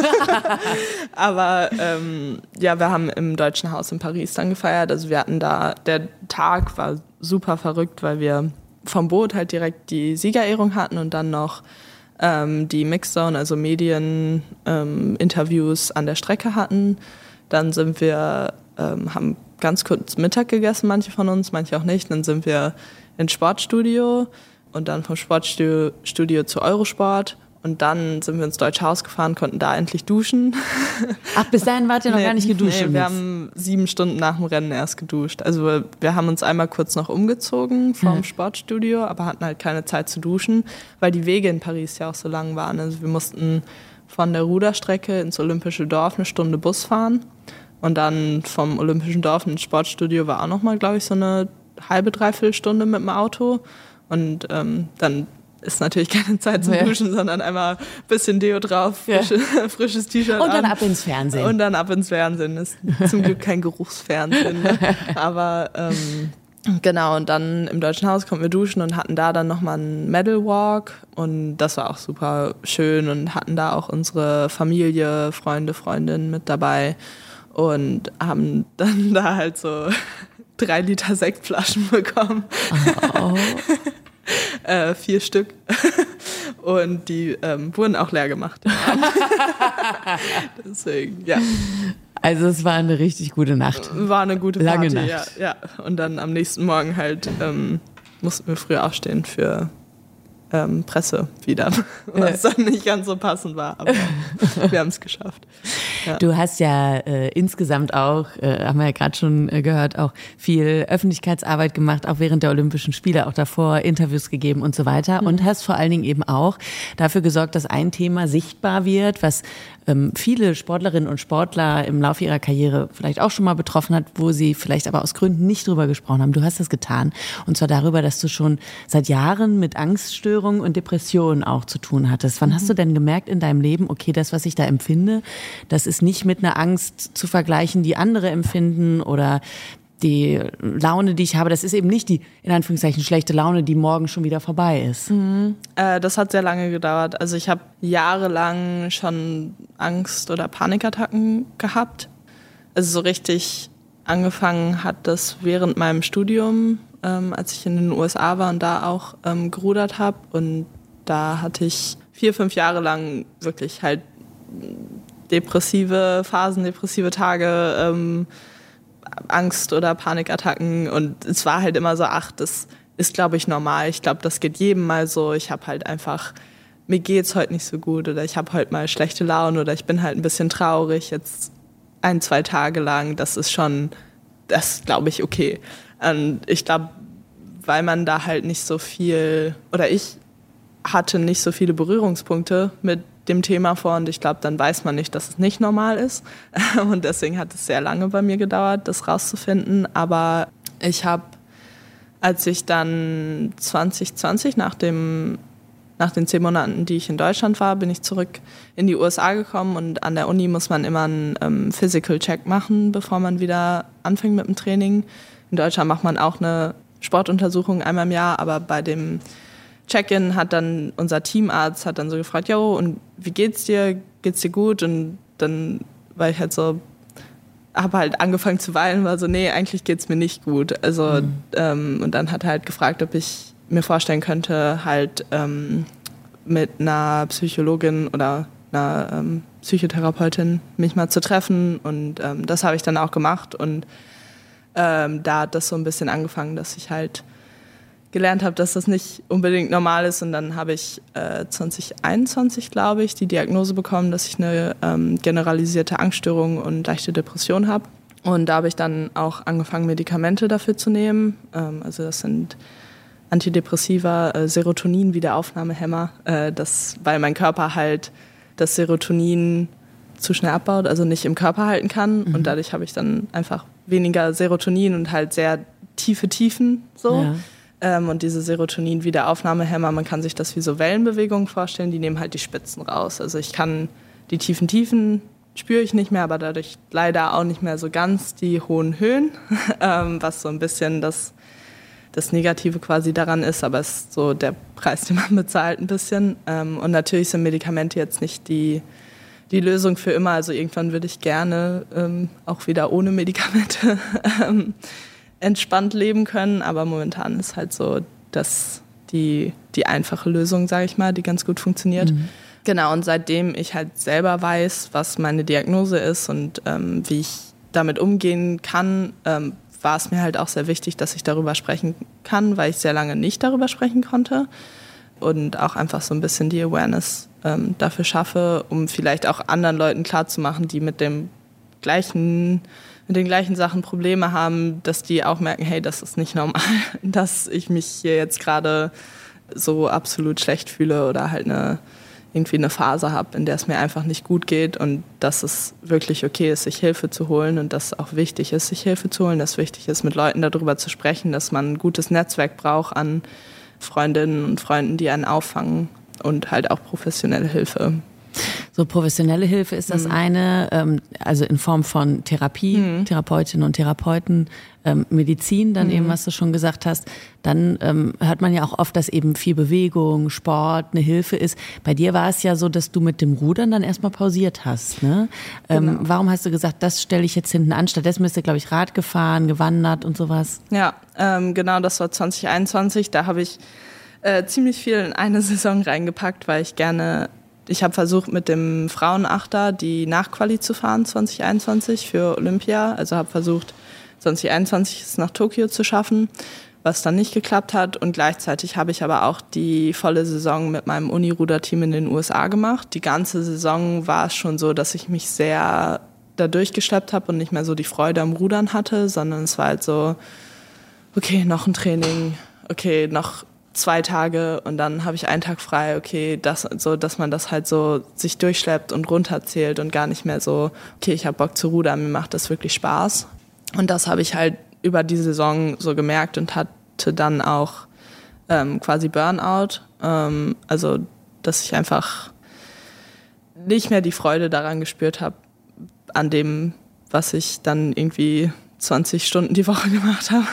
Aber ähm, ja, wir haben im Deutschen Haus in Paris dann gefeiert. Also wir hatten da, der Tag war super verrückt, weil wir vom Boot halt direkt die Siegerehrung hatten und dann noch ähm, die Mixzone, also Medieninterviews ähm, an der Strecke hatten. Dann sind wir, ähm, haben ganz kurz Mittag gegessen, manche von uns, manche auch nicht. Dann sind wir ins Sportstudio und dann vom Sportstudio Studio zu Eurosport. Und dann sind wir ins Deutsche Haus gefahren, konnten da endlich duschen. Ach, bis dahin wart ihr noch nee, gar nicht geduscht? Nee, wir haben sieben Stunden nach dem Rennen erst geduscht. Also wir haben uns einmal kurz noch umgezogen vom mhm. Sportstudio, aber hatten halt keine Zeit zu duschen, weil die Wege in Paris ja auch so lang waren. Also wir mussten von der Ruderstrecke ins Olympische Dorf eine Stunde Bus fahren. Und dann vom Olympischen Dorf ins Sportstudio war auch noch mal, glaube ich, so eine halbe, dreiviertel Stunde mit dem Auto. Und ähm, dann ist natürlich keine Zeit zum Ja. Duschen, sondern einmal ein bisschen Deo drauf, Ja. frische, frisches T-Shirt Und dann an. ab ins Fernsehen. Und dann ab ins Fernsehen. Ist zum Glück kein Geruchsfernsehen. Ne? Aber ähm, genau, und dann im Deutschen Haus konnten wir duschen und hatten da dann nochmal einen Medal Walk. Und das war auch super schön und hatten da auch unsere Familie, Freunde, Freundinnen mit dabei. Und haben dann da halt so drei Liter Sektflaschen bekommen. Oh. äh, vier Stück. Und die ähm, wurden auch leer gemacht. Deswegen, ja. Also es war eine richtig gute Nacht. War eine gute Lange Party, Nacht. ja, ja. Und dann am nächsten Morgen halt ähm, mussten wir früh aufstehen für ähm, Presse wieder. Was dann nicht ganz so passend war, aber wir haben es geschafft. Ja. Du hast ja äh, insgesamt auch, äh, haben wir ja gerade schon äh, gehört, auch viel Öffentlichkeitsarbeit gemacht, auch während der Olympischen Spiele, auch davor Interviews gegeben und so weiter. Mhm. Und hast vor allen Dingen eben auch dafür gesorgt, dass ein Thema sichtbar wird, was ähm, viele Sportlerinnen und Sportler im Laufe ihrer Karriere vielleicht auch schon mal betroffen hat, wo sie vielleicht aber aus Gründen nicht drüber gesprochen haben. Du hast das getan. Und zwar darüber, dass du schon seit Jahren mit Angststörungen und Depressionen auch zu tun hattest. Wann mhm. hast du denn gemerkt in deinem Leben, okay, das, was ich da empfinde, das ist nicht mit einer Angst zu vergleichen, die andere empfinden, oder die Laune, die ich habe, das ist eben nicht die, in Anführungszeichen, schlechte Laune, die morgen schon wieder vorbei ist. Mhm. Äh, das hat sehr lange gedauert. Also ich habe jahrelang schon Angst- oder Panikattacken gehabt. Also so richtig angefangen hat das während meinem Studium, ähm, als ich in den U S A war und da auch ähm, gerudert habe. Und da hatte ich vier, fünf Jahre lang wirklich halt depressive Phasen, depressive Tage, ähm, Angst- oder Panikattacken. Und es war halt immer so, ach, das ist, glaube ich, normal. Ich glaube, das geht jedem mal so. Ich habe halt einfach, mir geht's heute nicht so gut oder ich habe heute mal schlechte Laune oder ich bin halt ein bisschen traurig jetzt ein, zwei Tage lang. Das ist schon, das glaube ich, okay. Und ich glaube, weil man da halt nicht so viel, oder ich hatte nicht so viele Berührungspunkte mit dem Thema vor und ich glaube, dann weiß man nicht, dass es nicht normal ist. Und deswegen hat es sehr lange bei mir gedauert, das rauszufinden. Aber ich habe, als ich dann zwanzig zwanzig, nach, dem, nach den zehn Monaten, die ich in Deutschland war, bin ich zurück in die U S A gekommen und an der Uni muss man immer einen ähm, Physical Check machen, bevor man wieder anfängt mit dem Training. In Deutschland macht man auch eine Sportuntersuchung einmal im Jahr, aber bei dem Check-in hat dann unser Teamarzt hat dann so gefragt, jo, und wie geht's dir? Geht's dir gut? Und dann war ich halt so, habe halt angefangen zu weinen, war so, nee, eigentlich geht's mir nicht gut. Also mhm. ähm, und dann hat er halt gefragt, ob ich mir vorstellen könnte, halt ähm, mit einer Psychologin oder einer ähm, Psychotherapeutin mich mal zu treffen. Und ähm, das habe ich dann auch gemacht. Und ähm, da hat das so ein bisschen angefangen, dass ich halt gelernt habe, dass das nicht unbedingt normal ist. Und dann habe ich äh, zwanzig einundzwanzig, glaube ich, die Diagnose bekommen, dass ich eine ähm, generalisierte Angststörung und leichte Depression habe. Und da habe ich dann auch angefangen, Medikamente dafür zu nehmen. Ähm, also das sind Antidepressiva, äh, Serotonin-Wiederaufnahmehämmer, äh, das, weil mein Körper halt das Serotonin zu schnell abbaut, also nicht im Körper halten kann. Mhm. Und dadurch habe ich dann einfach weniger Serotonin und halt sehr tiefe Tiefen so. Ja. Ähm, und diese Serotonin-Wiederaufnahmehämmer, man kann sich das wie so Wellenbewegungen vorstellen, die nehmen halt die Spitzen raus. Also ich kann die tiefen Tiefen spüre ich nicht mehr, aber dadurch leider auch nicht mehr so ganz die hohen Höhen, ähm, was so ein bisschen das, das Negative quasi daran ist, aber es ist so der Preis, den man bezahlt ein bisschen. Ähm, und natürlich sind Medikamente jetzt nicht die, die Lösung für immer, also irgendwann würde ich gerne ähm, auch wieder ohne Medikamente ähm, entspannt leben können, aber momentan ist halt so, dass die, die einfache Lösung, sage ich mal, die ganz gut funktioniert. Mhm. Genau, und seitdem ich halt selber weiß, was meine Diagnose ist und ähm, wie ich damit umgehen kann, ähm, war es mir halt auch sehr wichtig, dass ich darüber sprechen kann, weil ich sehr lange nicht darüber sprechen konnte und auch einfach so ein bisschen die Awareness ähm, dafür schaffe, um vielleicht auch anderen Leuten klarzumachen, die mit dem gleichen mit den gleichen Sachen Probleme haben, dass die auch merken, hey, das ist nicht normal, dass ich mich hier jetzt gerade so absolut schlecht fühle oder halt eine, irgendwie eine Phase habe, in der es mir einfach nicht gut geht und dass es wirklich okay ist, sich Hilfe zu holen und dass es auch wichtig ist, sich Hilfe zu holen, dass es wichtig ist, mit Leuten darüber zu sprechen, dass man ein gutes Netzwerk braucht an Freundinnen und Freunden, die einen auffangen und halt auch professionelle Hilfe. So professionelle Hilfe ist das mhm. eine, ähm, also in Form von Therapie, mhm. Therapeutinnen und Therapeuten, ähm, Medizin, dann mhm. eben, was du schon gesagt hast. Dann ähm, hört man ja auch oft, dass eben viel Bewegung, Sport eine Hilfe ist. Bei dir war es ja so, dass du mit dem Rudern dann erstmal pausiert hast. Ne? Ähm, genau. Warum hast du gesagt, das stelle ich jetzt hinten an? Stattdessen bist du, glaube ich, Rad gefahren, gewandert und sowas. Ja, ähm, genau, das war zwanzig einundzwanzig. Da habe ich äh, ziemlich viel in eine Saison reingepackt, weil ich gerne... Ich habe versucht, mit dem Frauenachter die Nachquali zu fahren zwanzig einundzwanzig für Olympia. Also habe versucht, zwanzig einundzwanzig es nach Tokio zu schaffen, was dann nicht geklappt hat. Und gleichzeitig habe ich aber auch die volle Saison mit meinem Uniruder-Team in den U S A gemacht. Die ganze Saison war es schon so, dass ich mich sehr da durchgeschleppt habe und nicht mehr so die Freude am Rudern hatte, sondern es war halt so, okay, noch ein Training, okay, noch zwei Tage und dann habe ich einen Tag frei, okay, das, so, dass man das halt so sich durchschleppt und runterzählt und gar nicht mehr so, okay, ich habe Bock zu rudern, mir macht das wirklich Spaß. Und das habe ich halt über die Saison so gemerkt und hatte dann auch ähm, quasi Burnout, ähm, also dass ich einfach nicht mehr die Freude daran gespürt habe, an dem, was ich dann irgendwie zwanzig Stunden die Woche gemacht habe.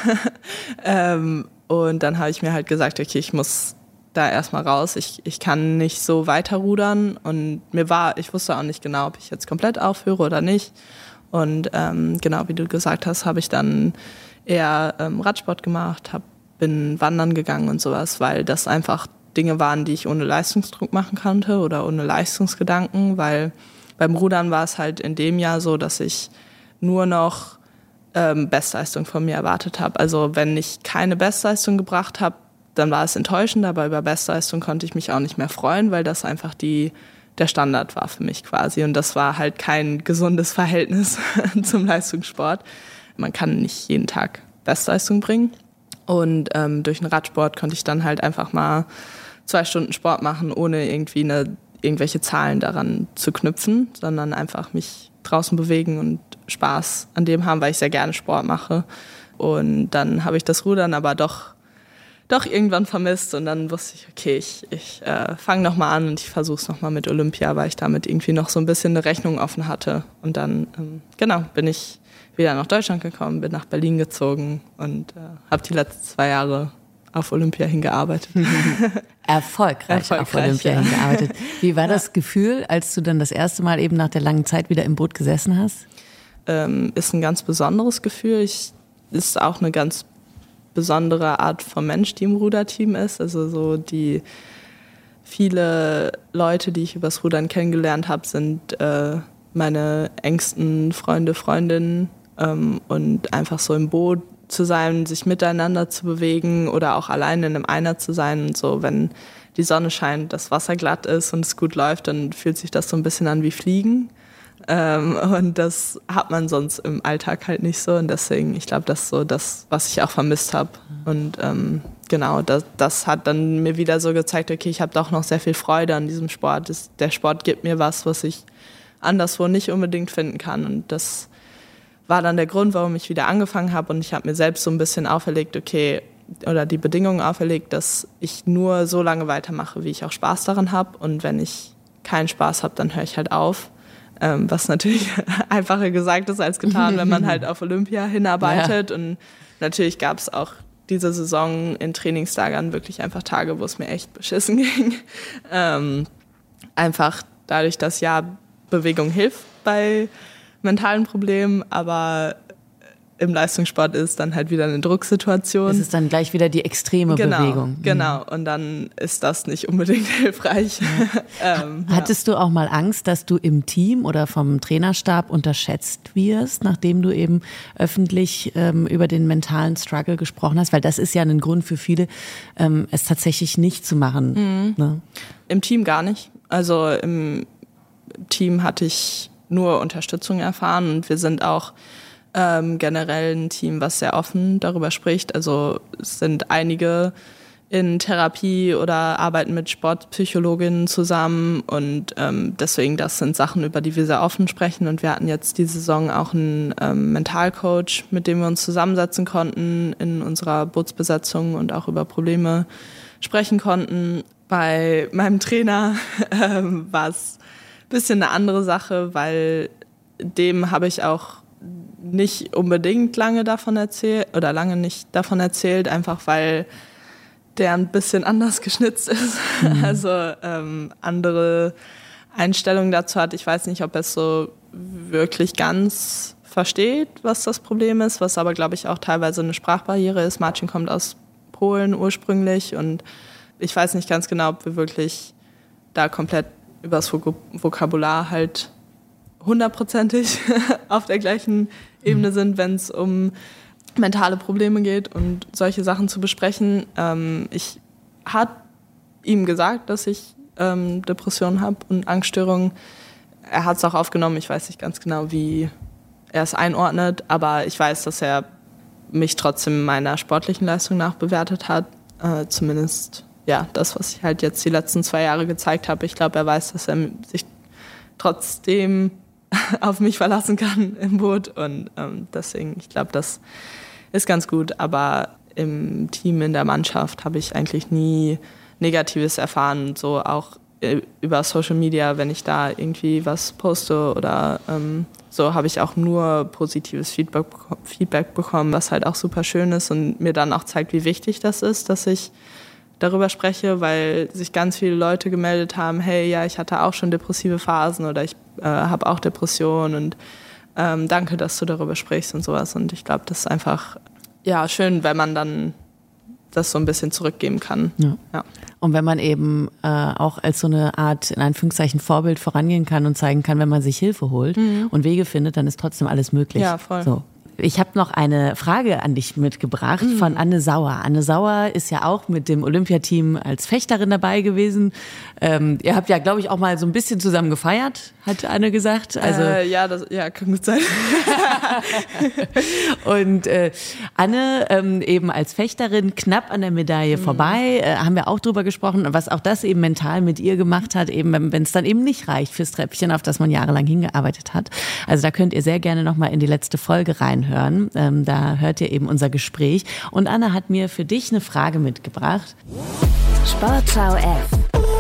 ähm, Und dann habe ich mir halt gesagt, okay, ich muss da erstmal raus. Ich, ich kann nicht so weiter rudern. Und mir war, ich wusste auch nicht genau, ob ich jetzt komplett aufhöre oder nicht. Und ähm, genau, wie du gesagt hast, habe ich dann eher ähm, Radsport gemacht, hab, bin wandern gegangen und sowas, weil das einfach Dinge waren, die ich ohne Leistungsdruck machen konnte oder ohne Leistungsgedanken. Weil beim Rudern war es halt in dem Jahr so, dass ich nur noch Ähm, Bestleistung von mir erwartet habe. Also wenn ich keine Bestleistung gebracht habe, dann war es enttäuschend, aber über Bestleistung konnte ich mich auch nicht mehr freuen, weil das einfach die, der Standard war für mich quasi. Und das war halt kein gesundes Verhältnis zum Leistungssport. Man kann nicht jeden Tag Bestleistung bringen. Und ähm, durch den Radsport konnte ich dann halt einfach mal zwei Stunden Sport machen, ohne irgendwie eine, irgendwelche Zahlen daran zu knüpfen, sondern einfach mich draußen bewegen und Spaß an dem haben, weil ich sehr gerne Sport mache. Und dann habe ich das Rudern aber doch, doch irgendwann vermisst und dann wusste ich, okay, ich, ich äh, fange nochmal an und ich versuche es nochmal mit Olympia, weil ich damit irgendwie noch so ein bisschen eine Rechnung offen hatte. Und dann, ähm, genau, bin ich wieder nach Deutschland gekommen, bin nach Berlin gezogen und äh, habe die letzten zwei Jahre auf Olympia hingearbeitet. Erfolgreich, Erfolgreich auf Olympia ja. hingearbeitet. Wie war ja. das Gefühl, als du dann das erste Mal eben nach der langen Zeit wieder im Boot gesessen hast? Ähm, ist ein ganz besonderes Gefühl. Ich, ist auch eine ganz besondere Art von Mensch, die im Ruderteam ist. Also so die viele Leute, die ich übers Rudern kennengelernt habe, sind äh, meine engsten Freunde, Freundinnen ähm, und einfach so im Boot zu sein, sich miteinander zu bewegen oder auch alleine in einem Einer zu sein und so, wenn die Sonne scheint, das Wasser glatt ist und es gut läuft, dann fühlt sich das so ein bisschen an wie Fliegen. Ähm, und das hat man sonst im Alltag halt nicht so und deswegen, ich glaube, das ist so das, was ich auch vermisst habe. Und ähm, genau, das, das hat dann mir wieder so gezeigt, okay, ich habe doch noch sehr viel Freude an diesem Sport. Das, der Sport gibt mir was, was ich anderswo nicht unbedingt finden kann und das war dann der Grund, warum ich wieder angefangen habe und ich habe mir selbst so ein bisschen auferlegt, okay, oder die Bedingungen auferlegt, dass ich nur so lange weitermache, wie ich auch Spaß daran habe und wenn ich keinen Spaß habe, dann höre ich halt auf, ähm, was natürlich einfacher gesagt ist als getan, wenn man halt auf Olympia hinarbeitet ja. Und natürlich gab es auch diese Saison in Trainingslagern wirklich einfach Tage, wo es mir echt beschissen ging. Ähm, einfach dadurch, dass ja Bewegung hilft bei mentalen Problemen, aber im Leistungssport ist dann halt wieder eine Drucksituation. Es ist dann gleich wieder die extreme genau, Bewegung. Genau, und dann ist das nicht unbedingt hilfreich. Ja. ähm, Hattest ja. du auch mal Angst, dass du im Team oder vom Trainerstab unterschätzt wirst, nachdem du eben öffentlich ähm, über den mentalen Struggle gesprochen hast? Weil das ist ja ein Grund für viele, ähm, es tatsächlich nicht zu machen. Mhm. Ne? Im Team gar nicht. Also im Team hatte ich nur Unterstützung erfahren und wir sind auch ähm, generell ein Team, was sehr offen darüber spricht. Also es sind einige in Therapie oder arbeiten mit Sportpsychologinnen zusammen und ähm, deswegen das sind Sachen, über die wir sehr offen sprechen und wir hatten jetzt die Saison auch einen ähm, Mentalcoach, mit dem wir uns zusammensetzen konnten in unserer Bootsbesetzung und auch über Probleme sprechen konnten. Bei meinem Trainer ähm, war es ein bisschen eine andere Sache, weil dem habe ich auch nicht unbedingt lange davon erzählt oder lange nicht davon erzählt, einfach weil der ein bisschen anders geschnitzt ist, mhm. also ähm, andere Einstellungen dazu hat. Ich weiß nicht, ob er es so wirklich ganz versteht, was das Problem ist, was aber, glaube ich, auch teilweise eine Sprachbarriere ist. Marcin kommt aus Polen ursprünglich und ich weiß nicht ganz genau, ob wir wirklich da komplett übers Vokabular halt hundertprozentig auf der gleichen Ebene sind, wenn es um mentale Probleme geht und solche Sachen zu besprechen. Ähm, ich habe ihm gesagt, dass ich ähm, Depressionen habe und Angststörungen. Er hat es auch aufgenommen. Ich weiß nicht ganz genau, wie er es einordnet, aber ich weiß, dass er mich trotzdem meiner sportlichen Leistung nach bewertet hat. Äh, zumindest ja, das, was ich halt jetzt die letzten zwei Jahre gezeigt habe. Ich glaube, er weiß, dass er sich trotzdem auf mich verlassen kann im Boot und ähm, deswegen, ich glaube, das ist ganz gut, aber im Team, in der Mannschaft habe ich eigentlich nie Negatives erfahren, so auch über Social Media, wenn ich da irgendwie was poste oder ähm, so, habe ich auch nur positives Feedback, Feedback bekommen, was halt auch super schön ist und mir dann auch zeigt, wie wichtig das ist, dass ich darüber spreche, weil sich ganz viele Leute gemeldet haben, hey, ja, ich hatte auch schon depressive Phasen oder ich äh, habe auch Depressionen und ähm, danke, dass du darüber sprichst und sowas. Und ich glaube, das ist einfach ja, schön, wenn man dann das so ein bisschen zurückgeben kann. Ja. Ja. Und wenn man eben äh, auch als so eine Art, in Anführungszeichen, Vorbild vorangehen kann und zeigen kann, wenn man sich Hilfe holt mhm. und Wege findet, dann ist trotzdem alles möglich. Ja, voll. So. Ich habe noch eine Frage an dich mitgebracht mhm. von Anne Sauer. Anne Sauer ist ja auch mit dem Olympiateam als Fechterin dabei gewesen. Ähm, ihr habt ja, glaube ich, auch mal so ein bisschen zusammen gefeiert, hat Anne gesagt. Also äh, ja, das ja, kann gut sein. Und äh, Anne ähm, eben als Fechterin knapp an der Medaille mhm. vorbei, äh, haben wir auch drüber gesprochen, was auch das eben mental mit ihr gemacht hat, eben wenn es dann eben nicht reicht fürs Treppchen, auf das man jahrelang hingearbeitet hat. Also da könnt ihr sehr gerne nochmal in die letzte Folge reinhören. Hören. Ähm, da hört ihr eben unser Gespräch. Und Anna hat mir für dich eine Frage mitgebracht. Sportschau F.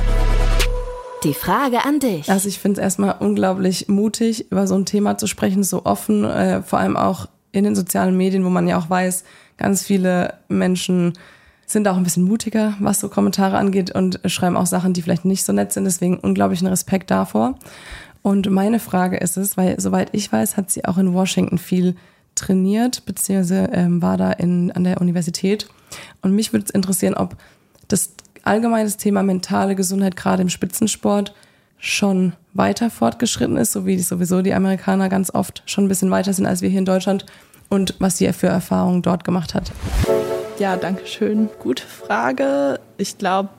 Die Frage an dich. Also ich finde es erstmal unglaublich mutig, über so ein Thema zu sprechen, so offen, äh, vor allem auch in den sozialen Medien, wo man ja auch weiß, ganz viele Menschen sind auch ein bisschen mutiger, was so Kommentare angeht und schreiben auch Sachen, die vielleicht nicht so nett sind. Deswegen unglaublichen Respekt davor. Und meine Frage ist es, weil soweit ich weiß, hat sie auch in Washington viel trainiert, beziehungsweise ähm, war da in, an der Universität. Und mich würde es interessieren, ob das allgemeine Thema mentale Gesundheit gerade im Spitzensport schon weiter fortgeschritten ist, so wie sowieso die Amerikaner ganz oft schon ein bisschen weiter sind als wir hier in Deutschland und was sie für Erfahrungen dort gemacht hat. Ja, danke schön. Gute Frage. Ich glaube,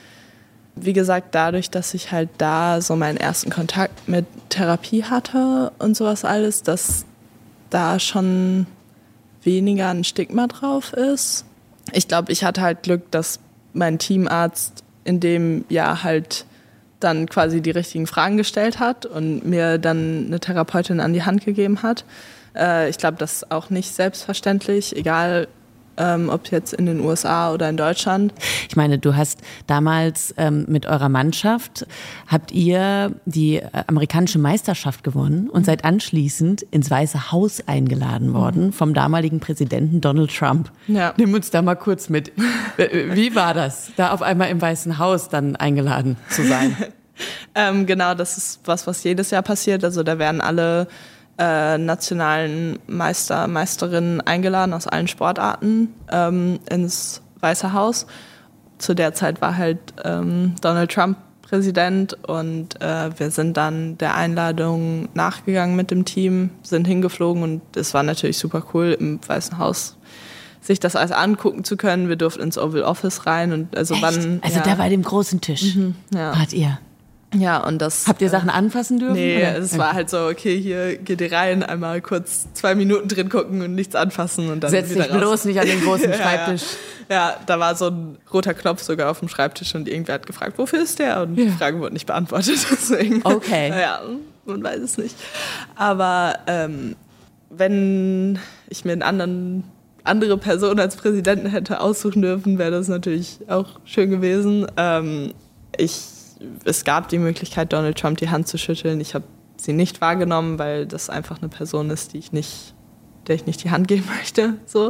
wie gesagt, dadurch, dass ich halt da so meinen ersten Kontakt mit Therapie hatte und sowas alles, dass da schon weniger ein Stigma drauf ist. Ich glaube, ich hatte halt Glück, dass mein Teamarzt in dem Jahr halt dann quasi die richtigen Fragen gestellt hat und mir dann eine Therapeutin an die Hand gegeben hat. Äh, ich glaube, das ist auch nicht selbstverständlich, egal Ähm, ob jetzt in den U S A oder in Deutschland. Ich meine, du hast damals ähm, mit eurer Mannschaft, habt ihr die äh, amerikanische Meisterschaft gewonnen und seid anschließend ins Weiße Haus eingeladen worden vom damaligen Präsidenten Donald Trump. Ja. Nimm uns da mal kurz mit. Wie war das, da auf einmal im Weißen Haus dann eingeladen zu sein? ähm, genau, das ist was, was jedes Jahr passiert. Also da werden alle Äh, nationalen Meister, Meisterinnen eingeladen aus allen Sportarten ähm, ins Weiße Haus. Zu der Zeit war halt ähm, Donald Trump Präsident und äh, wir sind dann der Einladung nachgegangen mit dem Team, sind hingeflogen und es war natürlich super cool im Weißen Haus sich das alles angucken zu können. Wir durften ins Oval Office rein und also Echt? wann Also ja. da bei dem großen Tisch Mhm, ja. wart ihr. Ja, und das. Habt ihr Sachen anfassen dürfen? Nee, oder? es war halt so, okay, hier geht ihr rein, einmal kurz zwei Minuten drin gucken und nichts anfassen und dann Setz wieder dich raus. bloß nicht an den großen ja, Schreibtisch. Ja. ja, da war so ein roter Knopf sogar auf dem Schreibtisch und irgendwer hat gefragt, wofür ist der? Und ja. die Frage wurde nicht beantwortet, deswegen. Okay. Ja, man weiß es nicht. Aber ähm, wenn ich mir in anderen andere Person als Präsidenten hätte aussuchen dürfen, wäre das natürlich auch schön gewesen. Ähm, ich, es gab die Möglichkeit, Donald Trump die Hand zu schütteln. Ich habe sie nicht wahrgenommen, weil das einfach eine Person ist, die ich nicht, der ich nicht die Hand geben möchte. So.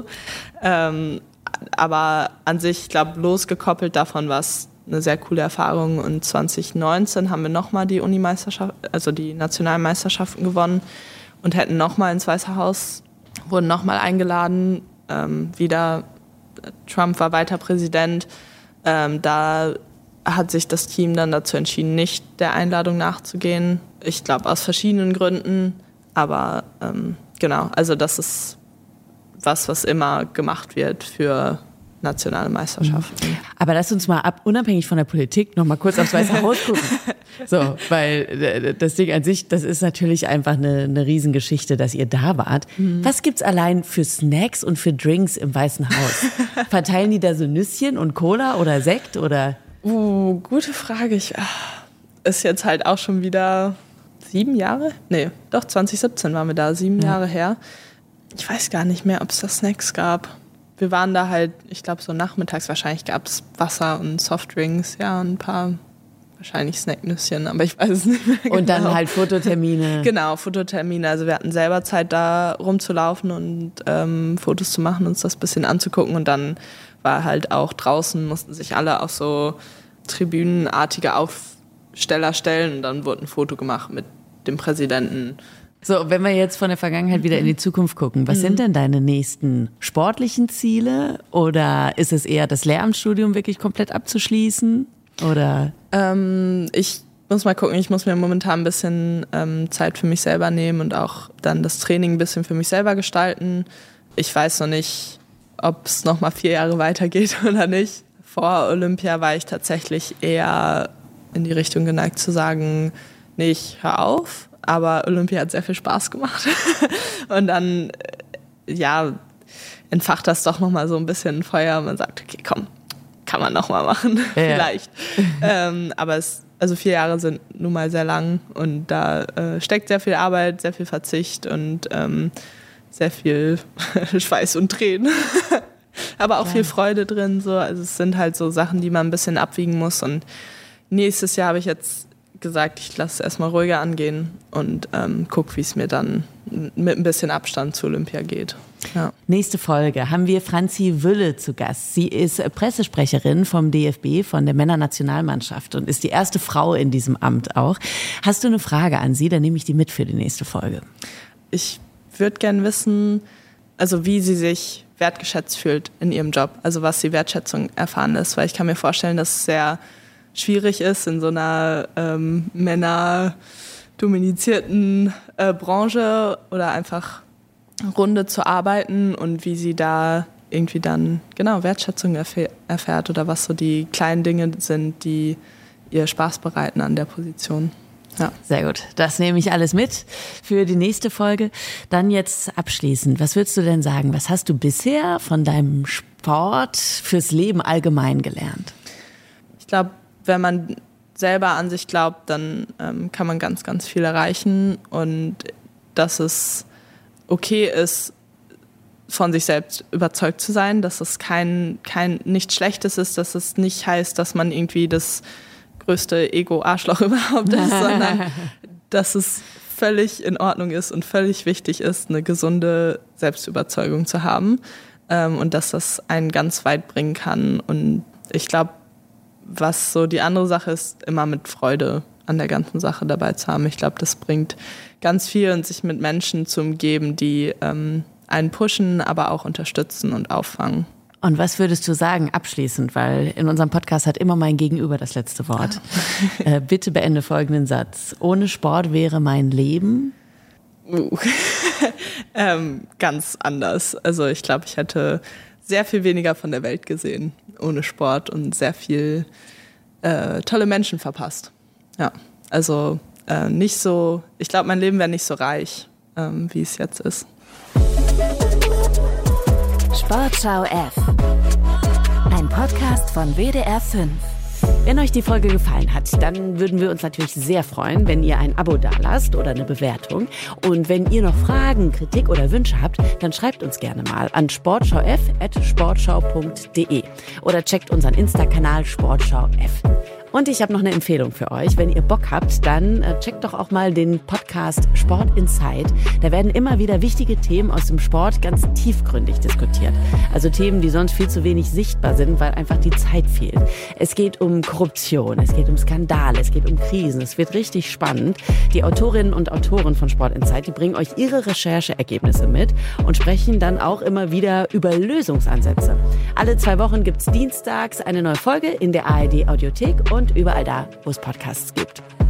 Ähm, aber an sich, ich glaube, losgekoppelt davon war es eine sehr coole Erfahrung. Und zwanzig neunzehn haben wir nochmal die Unimeisterschaft, also die Nationalmeisterschaften gewonnen und hätten nochmal ins Weiße Haus, wurden nochmal eingeladen. Ähm, wieder, Trump war weiter Präsident. Ähm, da hat sich das Team dann dazu entschieden, nicht der Einladung nachzugehen. Ich glaube, aus verschiedenen Gründen. Aber ähm, genau, also das ist was, was immer gemacht wird für nationale Meisterschaften. Aber lass uns mal ab, unabhängig von der Politik, noch mal kurz aufs Weiße Haus gucken. So, weil das Ding an sich, das ist natürlich einfach eine, eine Riesengeschichte, dass ihr da wart. Mhm. Was gibt's allein für Snacks und für Drinks im Weißen Haus? Verteilen die da so Nüsschen und Cola oder Sekt oder? Uh, gute Frage. Ich, ist jetzt halt auch schon wieder sieben Jahre? Nee, doch, zwanzig siebzehn waren wir da, sieben ja. Jahre her. Ich weiß gar nicht mehr, ob es da Snacks gab. Wir waren da halt, ich glaube so nachmittags, wahrscheinlich gab es Wasser und Softdrinks, ja, und ein paar wahrscheinlich Snacknüsschen, aber ich weiß es nicht mehr genau. Und dann halt Fototermine. Genau, Fototermine. Also wir hatten selber Zeit, da rumzulaufen und ähm, Fotos zu machen, uns das ein bisschen anzugucken. Und dann war halt auch draußen, mussten sich alle auf so tribünenartige Aufsteller stellen und dann wurde ein Foto gemacht mit dem Präsidenten. So, wenn wir jetzt von der Vergangenheit wieder in die Zukunft gucken, was mhm. sind denn deine nächsten sportlichen Ziele? Oder ist es eher das Lehramtsstudium wirklich komplett abzuschließen? Oder? Ähm, ich muss mal gucken, ich muss mir momentan ein bisschen ähm, Zeit für mich selber nehmen und auch dann das Training ein bisschen für mich selber gestalten. Ich weiß noch nicht, ob es noch mal vier Jahre weitergeht oder nicht. Vor Olympia war ich tatsächlich eher in die Richtung geneigt zu sagen, nee, ich hör auf. Aber Olympia hat sehr viel Spaß gemacht. Und dann, ja, entfacht das doch nochmal so ein bisschen Feuer. Man sagt, okay, komm, kann man nochmal machen, ja. Vielleicht. ähm, aber es, also vier Jahre sind nun mal sehr lang und da äh, steckt sehr viel Arbeit, sehr viel Verzicht und ähm, sehr viel Schweiß und Tränen. Aber auch ja. viel Freude drin. So. Also es sind halt so Sachen, die man ein bisschen abwiegen muss. Und nächstes Jahr habe ich jetzt gesagt, ich lasse es erstmal ruhiger angehen und ähm, gucke, wie es mir dann mit ein bisschen Abstand zu Olympia geht. Ja. Nächste Folge haben wir Franzi Wülle zu Gast. Sie ist Pressesprecherin vom D F B, von der Männernationalmannschaft und ist die erste Frau in diesem Amt auch. Hast du eine Frage an sie? Dann nehme ich die mit für die nächste Folge. Ich würde gerne wissen, also wie sie sich wertgeschätzt fühlt in ihrem Job, also was die Wertschätzung erfahren ist, weil ich kann mir vorstellen, dass es sehr schwierig ist, in so einer ähm, männerdominizierten äh, Branche oder einfach Runde zu arbeiten und wie sie da irgendwie dann genau Wertschätzung erfäh- erfährt oder was so die kleinen Dinge sind, die ihr Spaß bereiten an der Position. Ja. Sehr gut. Das nehme ich alles mit für die nächste Folge. Dann jetzt abschließend. Was würdest du denn sagen? Was hast du bisher von deinem Sport fürs Leben allgemein gelernt? Ich glaube, wenn man selber an sich glaubt, dann ähm, kann man ganz, ganz viel erreichen und dass es okay ist, von sich selbst überzeugt zu sein, dass es kein, kein nichts Schlechtes ist, dass es nicht heißt, dass man irgendwie das größte Ego-Arschloch überhaupt ist, sondern dass es völlig in Ordnung ist und völlig wichtig ist, eine gesunde Selbstüberzeugung zu haben ähm, und dass das einen ganz weit bringen kann. Und ich glaube, was so die andere Sache ist, immer mit Freude an der ganzen Sache dabei zu haben. Ich glaube, das bringt ganz viel und sich mit Menschen zu umgeben, die ähm, einen pushen, aber auch unterstützen und auffangen. Und was würdest du sagen abschließend, weil in unserem Podcast hat immer mein Gegenüber das letzte Wort. äh, bitte beende folgenden Satz. Ohne Sport wäre mein Leben? Uh. ähm, ganz anders. Also ich glaube, ich hätte sehr viel weniger von der Welt gesehen ohne Sport und sehr viel äh, tolle Menschen verpasst. Ja, also äh, nicht so, ich glaube, mein Leben wäre nicht so reich, ähm, wie es jetzt ist. Sportschau F. Ein Podcast von W D R fünf. Wenn euch die Folge gefallen hat, dann würden wir uns natürlich sehr freuen, wenn ihr ein Abo dalasst oder eine Bewertung. Und wenn ihr noch Fragen, Kritik oder Wünsche habt, dann schreibt uns gerne mal an sportschauF at sportschau punkt de oder checkt unseren Insta-Kanal sportschauF. Und ich habe noch eine Empfehlung für euch. Wenn ihr Bock habt, dann äh, checkt doch auch mal den Podcast Sport Inside. Da werden immer wieder wichtige Themen aus dem Sport ganz tiefgründig diskutiert. Also Themen, die sonst viel zu wenig sichtbar sind, weil einfach die Zeit fehlt. Es geht um Korruption, es geht um Skandale, es geht um Krisen. Es wird richtig spannend. Die Autorinnen und Autoren von Sport Inside, die bringen euch ihre Rechercheergebnisse mit und sprechen dann auch immer wieder über Lösungsansätze. Alle zwei Wochen gibt's dienstags eine neue Folge in der A R D Audiothek und überall da, wo es Podcasts gibt.